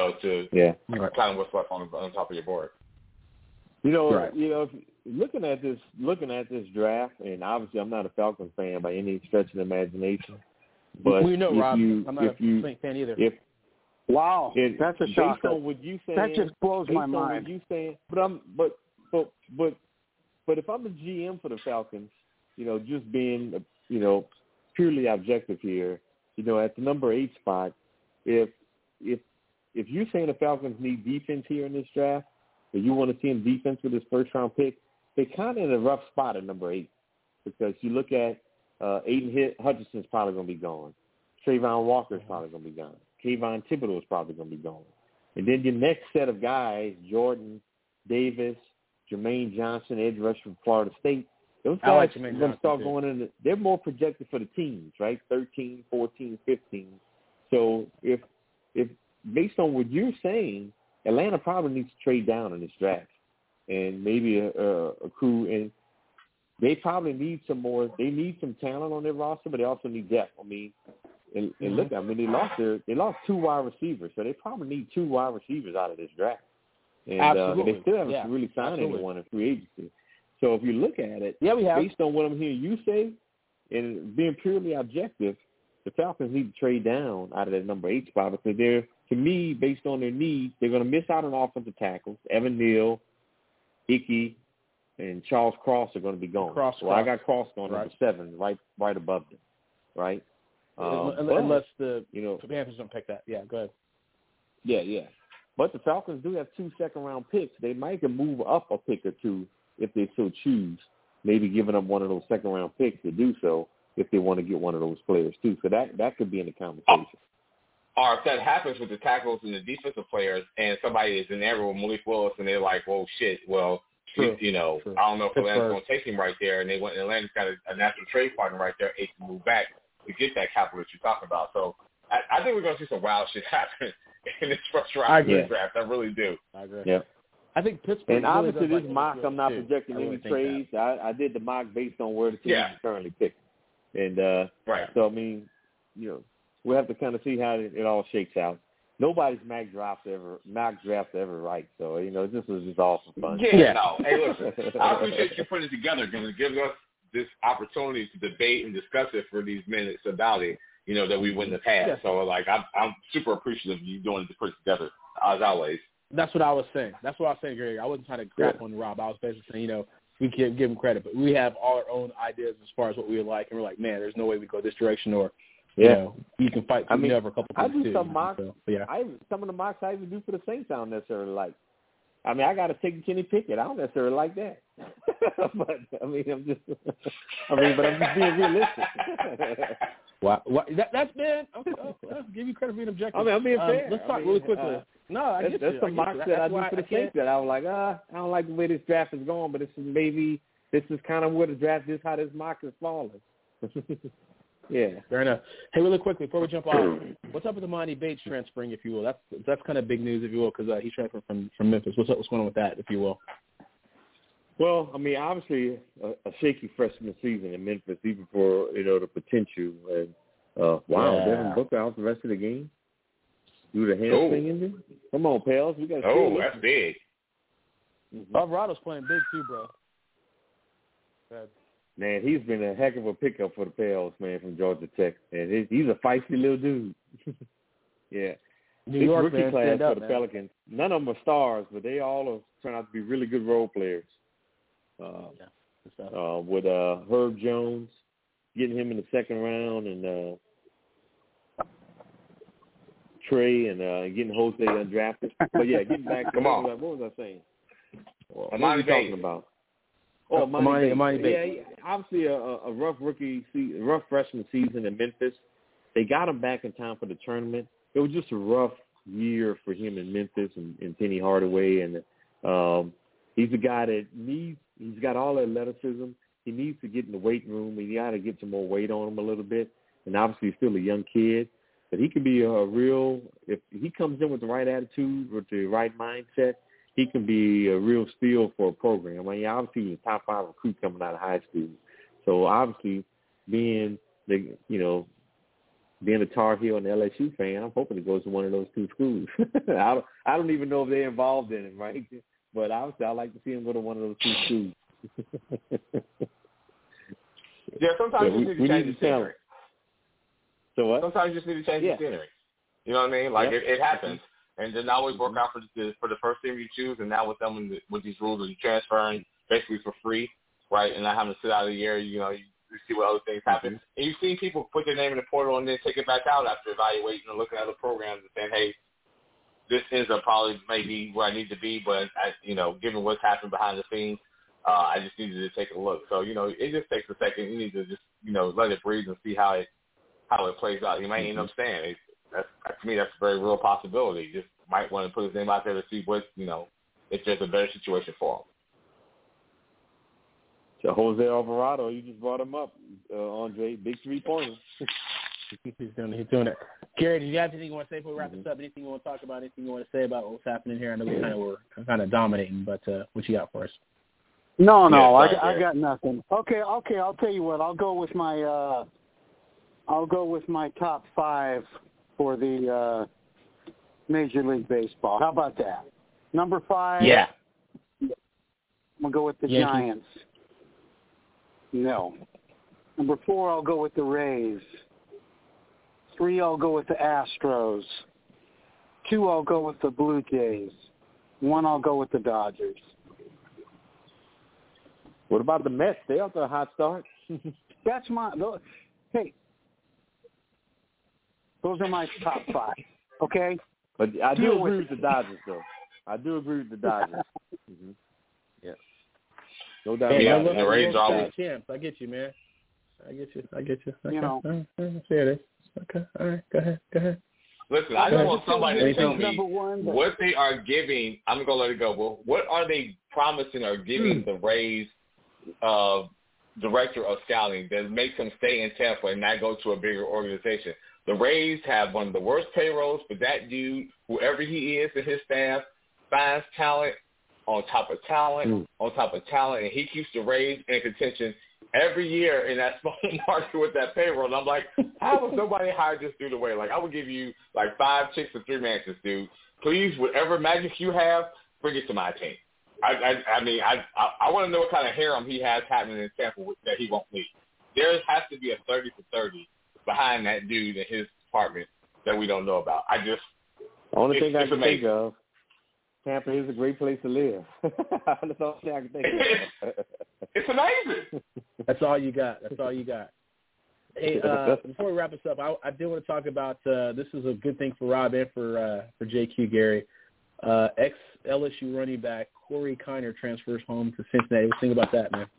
to kind of what's left on top of your board. If looking at this draft, and obviously I'm not a Falcons fan by any stretch of the imagination, but Rob, I'm not a fan either. Wow, that's a shock. Based on what you saying, that just blows my mind. What you saying, but if I'm the GM for the Falcons, just being purely objective here, at the number 8 spot, if you're saying the Falcons need defense here in this draft, or you want to see him defense with his first round pick, they're kind of in a rough spot at number 8 because you look at Aiden Hutchinson's probably going to be gone. Trayvon Walker's probably going to be gone. Kayvon Thibodeau is probably going to be gone. And then your next set of guys, Jordan Davis, Jermaine Johnson, edge rusher from Florida State, those guys are going to start going in. They're more projected for the teams, right? 13, 14, 15. So if based on what you're saying, Atlanta probably needs to trade down in this draft and maybe a crew. And they probably need some more. They need some talent on their roster, but they also need depth. And look, I mean, they lost 2 wide receivers, so they probably need 2 wide receivers out of this draft. And they still haven't really signed anyone in free agency. So if you look at it, based on what I'm hearing you say, and being purely objective, the Falcons need to trade down out of that number 8 spot because they're, to me, based on their needs, they're going to miss out on offensive tackles. Evan Neal, Ickey, and Charles Cross are going to be gone. I got Cross on number 7, right above them, right? Unless the Panthers don't pick that. Yeah, go ahead. Yeah. But the Falcons do have 2 second-round picks. They might can move up a pick or 2 if they so choose, maybe giving up one of those second-round picks to do so if they want to get one of those players too. So that could be in the conversation. Or if that happens with the tackles and the defensive players and somebody is in there with Malik Willis and they're like, well, shit, well, True. I don't know if Atlanta's going to take him right there. And Atlanta's got a natural trade partner right there, able to move back to get that capital that you're talking about. So I think we're going to see some wild shit happen in this first round of the draft. I really do. I agree. Yeah. I think Pittsburgh. And obviously, this mock, I'm not projecting any trades. I did the mock based on where the team is currently picked. And so, I mean, we'll have to kind of see how it all shakes out. Nobody's mock draft ever right. So, this was just awesome fun. Yeah. No. Hey, listen, I appreciate you putting it together because it gives us this opportunity to debate and discuss it for these minutes about it, that we wouldn't have had. Yeah. So, I'm super appreciative of you doing it to put it together, as always. That's what I was saying. Gary. I wasn't trying to crap on Rob. I was basically saying, we can give him credit, but we have all our own ideas as far as what we would like, and we're like, man, there's no way we go this direction, or you can fight over a couple of things. I do some mocks. So, some of the mocks I even do for the Saints I don't necessarily like. I mean, I got to take Kenny Pickett. I don't necessarily like that, but I'm just being realistic. Wow, that's been. I'll give you credit for being objective. I'm being fair. Let's talk really quickly. I get that's some mocks that I do for the Saints that I was like, I don't like the way this draft is going, but this is kind of where the draft is, how this mock is falling. Yeah. Fair enough. Hey, really quickly, before we jump off, what's up with Emoni Bates transferring, if you will? That's kind of big news, if you will, because he's transferring from Memphis. What's going on with that, if you will? Well, I mean, obviously a shaky freshman season in Memphis, even for, the potential. And, Devin Booker out the rest of the game due to hamstring injury. Come on, pals. We got to that's big. Alvarado's playing big too, bro. Man, he's been a heck of a pickup for the Pels, man, from Georgia Tech. And he's a feisty little dude. Yeah. New York, rookie class for the Pelicans. None of them are stars, but they all have turned out to be really good role players. With Herb Jones, getting him in the second round, and Trey, and getting Jose undrafted. But getting back to what was I saying? What are you talking about? Oh, Emoni Bates. Yeah, obviously a rough rough freshman season in Memphis. They got him back in time for the tournament. It was just a rough year for him in Memphis and Penny Hardaway, and he's a guy that he's got all the athleticism. He needs to get in the weight room. He got to get some more weight on him a little bit. And obviously he's still a young kid, but he can be if he comes in with the right attitude, with the right mindset, he can be a real steal for a program. I mean, obviously he's a top 5 recruit coming out of high school. So obviously being a Tar Heel and LSU fan, I'm hoping he goes to one of those 2 schools. I don't even know if they're involved in it, right? But obviously I'd like to see him go to one of those 2 schools. Sometimes you need to change the scenery. So what? Sometimes you just need to change the scenery. You know what I mean? It happens. And then always work out for the first team you choose, and now with them with these rules of you transferring basically for free, right, and not having to sit out a year, you see what other things happen. And you've seen people put their name in the portal and then take it back out after evaluating and looking at the programs and saying, hey, this is probably maybe where I need to be, but given what's happened behind the scenes, I just needed to take a look. So, it just takes a second. You need to just, let it breathe and see how it plays out. You might end up staying. To me, that's a very real possibility. You just might want to put his name out there to see what, if there's a better situation for him. So Jose Alvarado, you just brought him up, Andre. Big 3-pointer. He's doing it. Gary, did you have anything you want to say before we wrap this up? Anything you want to talk about? Anything you want to say about what's happening here? I know we kind of dominating, but what you got for us? No, I got nothing. Okay, I'll tell you what. I'll go with my I'll go with my top 5 for the Major League Baseball. How about that? Number 5. Yeah. I'm gonna go with the Yankees. Giants. No. Number 4, I'll go with the Rays. 3, I'll go with the Astros. 2, I'll go with the Blue Jays. 1, I'll go with the Dodgers. What about the Mets? They off to a hot start. That's my. Hey, those are my top 5. Okay. But I do Deal agree with with the Dodgers, though. I do agree with the Dodgers. Mm-hmm. Yeah. No doubt Hey, about I it. love Rays the always- champs. I get you, man. I get you. Okay. You know. All right. There it is. Okay. All right. Go ahead. Listen, I just want somebody to tell me Number 1, but what they are giving. I'm going to let it go. Well, what are they promising or giving the Rays director of scouting that makes him stay in Tampa and not go to a bigger organization? The Rays have one of the worst payrolls, but that dude, whoever he is and his staff, finds talent on top of talent on top of talent, and he keeps the Rays in contention every year in that small market with that payroll. And I'm like, how would somebody hire this dude away? Like, I would give you like 5 chicks and 3 mansions, dude. Please, whatever magic you have, bring it to my team. I mean, I want to know what kind of harem he has happening in Tampa that he won't leave. There has to be a 30 for 30 behind that dude in his apartment that we don't know about. The only thing I can amazing. think of, Tampa is a great place to live. That's the only thing I can think of. It's amazing. That's all you got. Hey, before we wrap this up, I did want to talk about this is a good thing for Rob and for JQ, Gary. Ex-LSU running back Corey Kiner transfers home to Cincinnati. What do you think about that, man?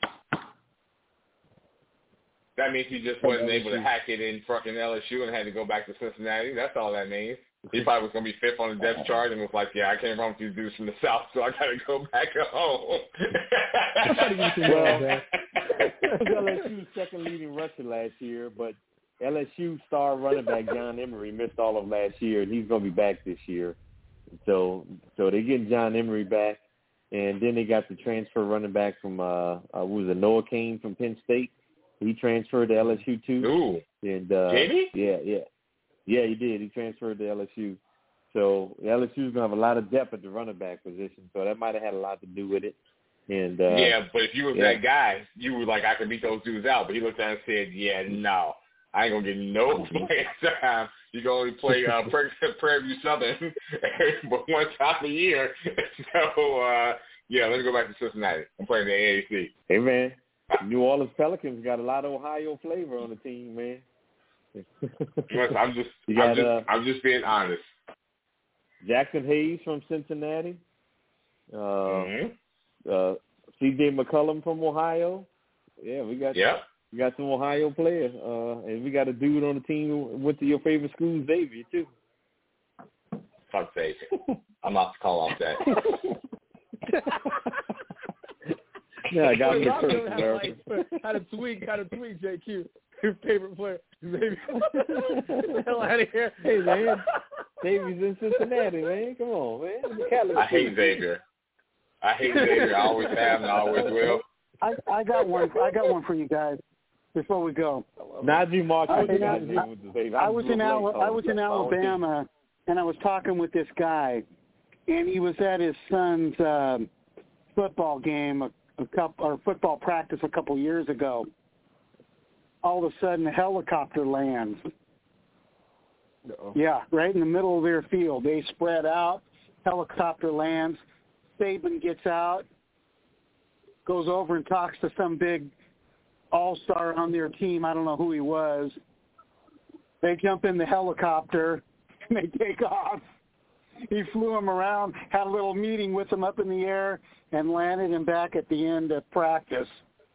That means he just wasn't able to hack it in fucking LSU and had to go back to Cincinnati. That's all that means. He probably was going to be 5th on the depth chart and was like, yeah, I can't run with these dudes from the South, so I got to go back home. Well, he was LSU's second leading rusher last year, but LSU star running back John Emery missed all of last year, and he's going to be back this year. So they're getting John Emery back, and then they got the transfer running back from Noah Cain from Penn State. He transferred to LSU too. Ooh. And did he? Yeah, he did. He transferred to LSU. So LSU's gonna have a lot of depth at the running back position. So that might have had a lot to do with it. And yeah, but if you was that guy, you were like, I can beat those dudes out. But he looked at it and said, yeah, no, I ain't gonna get no playing time. You can only play Prairie View Southern, but one time a year. So yeah, let me go back to Cincinnati. I'm playing the AAC. Hey man, New Orleans Pelicans got a lot of Ohio flavor on the team, man. I'm just being honest. Jackson Hayes from Cincinnati. C.J. McCollum from Ohio. Yeah, we got some Ohio players. And we got a dude on the team who went to your favorite school, Xavier, too. Fuck Xavier. I'm about to call off that. Yeah, I got him the first, American. How to tweak, JQ. Your favorite player. Xavier. Get the hell out of here. Hey, man. Xavier's in Cincinnati, man. Come on, man. I hate Xavier. I always have and I always will. I got one for you guys before we go. Najee Marshall. I was in Alabama, and I was talking with this guy, and he was at his son's football game, football practice a couple years ago. All of a sudden, a helicopter lands. Uh-oh. Yeah, right in the middle of their field. They spread out. Helicopter lands. Saban gets out, goes over and talks to some big all-star on their team. I don't know who he was. They jump in the helicopter, and they take off. He flew him around, had a little meeting with him up in the air, and landed him back at the end of practice.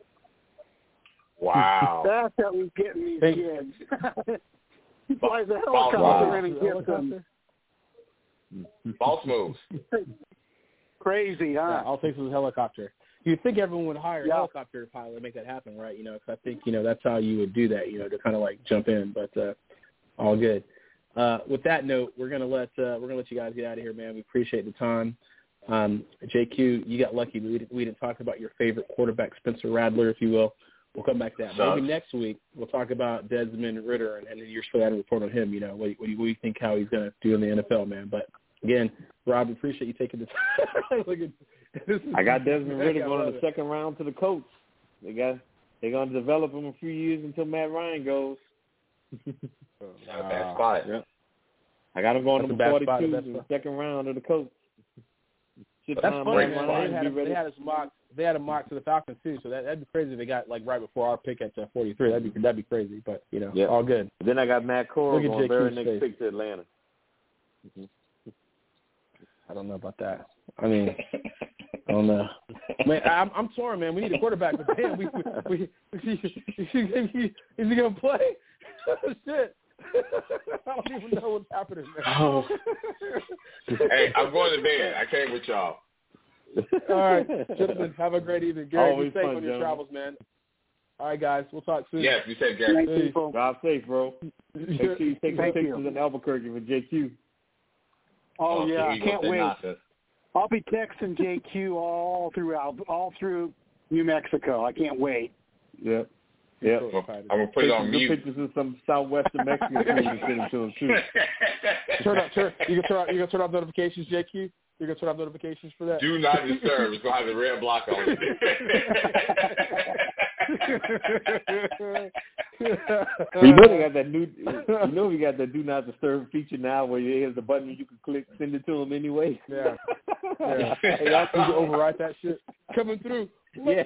Wow. That's how we get these kids. He flies a helicopter in and gets them. False moves. Crazy, huh? Yeah, all things was a helicopter. You'd think everyone would hire a helicopter pilot to make that happen, right? Because I think, that's how you would do that, to kind of like jump in, but all good. With that note, we're gonna let you guys get out of here, man. We appreciate the time. JQ, you got lucky. We didn't talk about your favorite quarterback, Spencer Rattler, if you will. We'll come back to that. Maybe next week we'll talk about Desmond Ridder and the years for that and report on him. What do you think how he's going to do in the NFL, man? But again, Rob, appreciate you taking the time. I got Desmond Ridder going in the second round to the Colts. They're going to develop him a few years until Matt Ryan goes. Not a bad spot. Yeah. I got him going number 42 in the second round of the Colts. That's funny, man. They had a mock to the Falcons too, so that'd be crazy if they got right before our pick at 43. That'd be crazy, but all good. Then I got Matt Corral going very next pick to Atlanta. I don't know about that. I mean, I don't know. Man, I'm torn, man. We need a quarterback, but damn, is he gonna play? Shit. I don't even know what's happening, man. Oh. Hey, I'm going to bed. I came with y'all. All right, gentlemen, have a great evening. Gary, be safe on your gentlemen. travels, man. All right, guys, we'll talk soon. Yes, you said Gary. Drive safe, bro. Make sure you take some pictures in Albuquerque with JQ. Oh yeah, I can't wait. Nonsense. I'll be texting JQ all through New Mexico. I can't wait. Yep. Yeah, I'm gonna put it on mute. Pictures of some southwestern Mexican food and send them to him too. You gonna turn off notifications, JQ? You gonna turn off notifications for that? Do not disturb. It's gonna have the red block on it. You know they got that new. You know we got that do not disturb feature now, where there's a button you can click, send it to them anyway. Yeah. Hey, y'all can override that shit coming through. Yeah.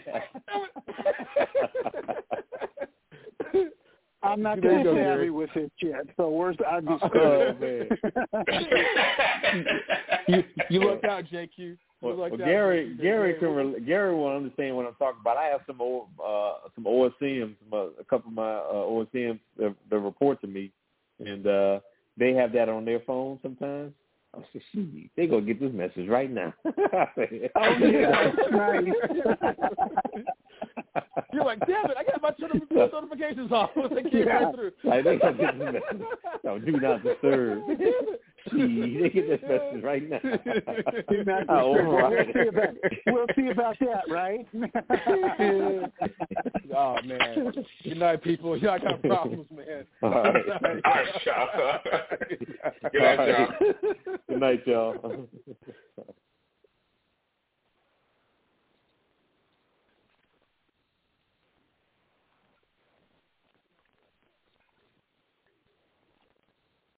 I'm not that savvy with it yet, so I'd be man. You look out, JQ. Well, Gary will understand what I'm talking about. I have some OSMs, a couple of my OSMs that report to me, and they have that on their phone sometimes. I said, shoot, they gonna get this message right now. Oh yeah, that's nice. You're like, damn it, I got my notifications off. They can't right through. Like, they gonna get this message. No, do not disturb. Gee, they get this message right now. Do not disturb. We'll see about that, right? Oh man. Good night, people. Y'all got problems, man. All right. All right, y'all. Good night, y'all. Good night, y'all.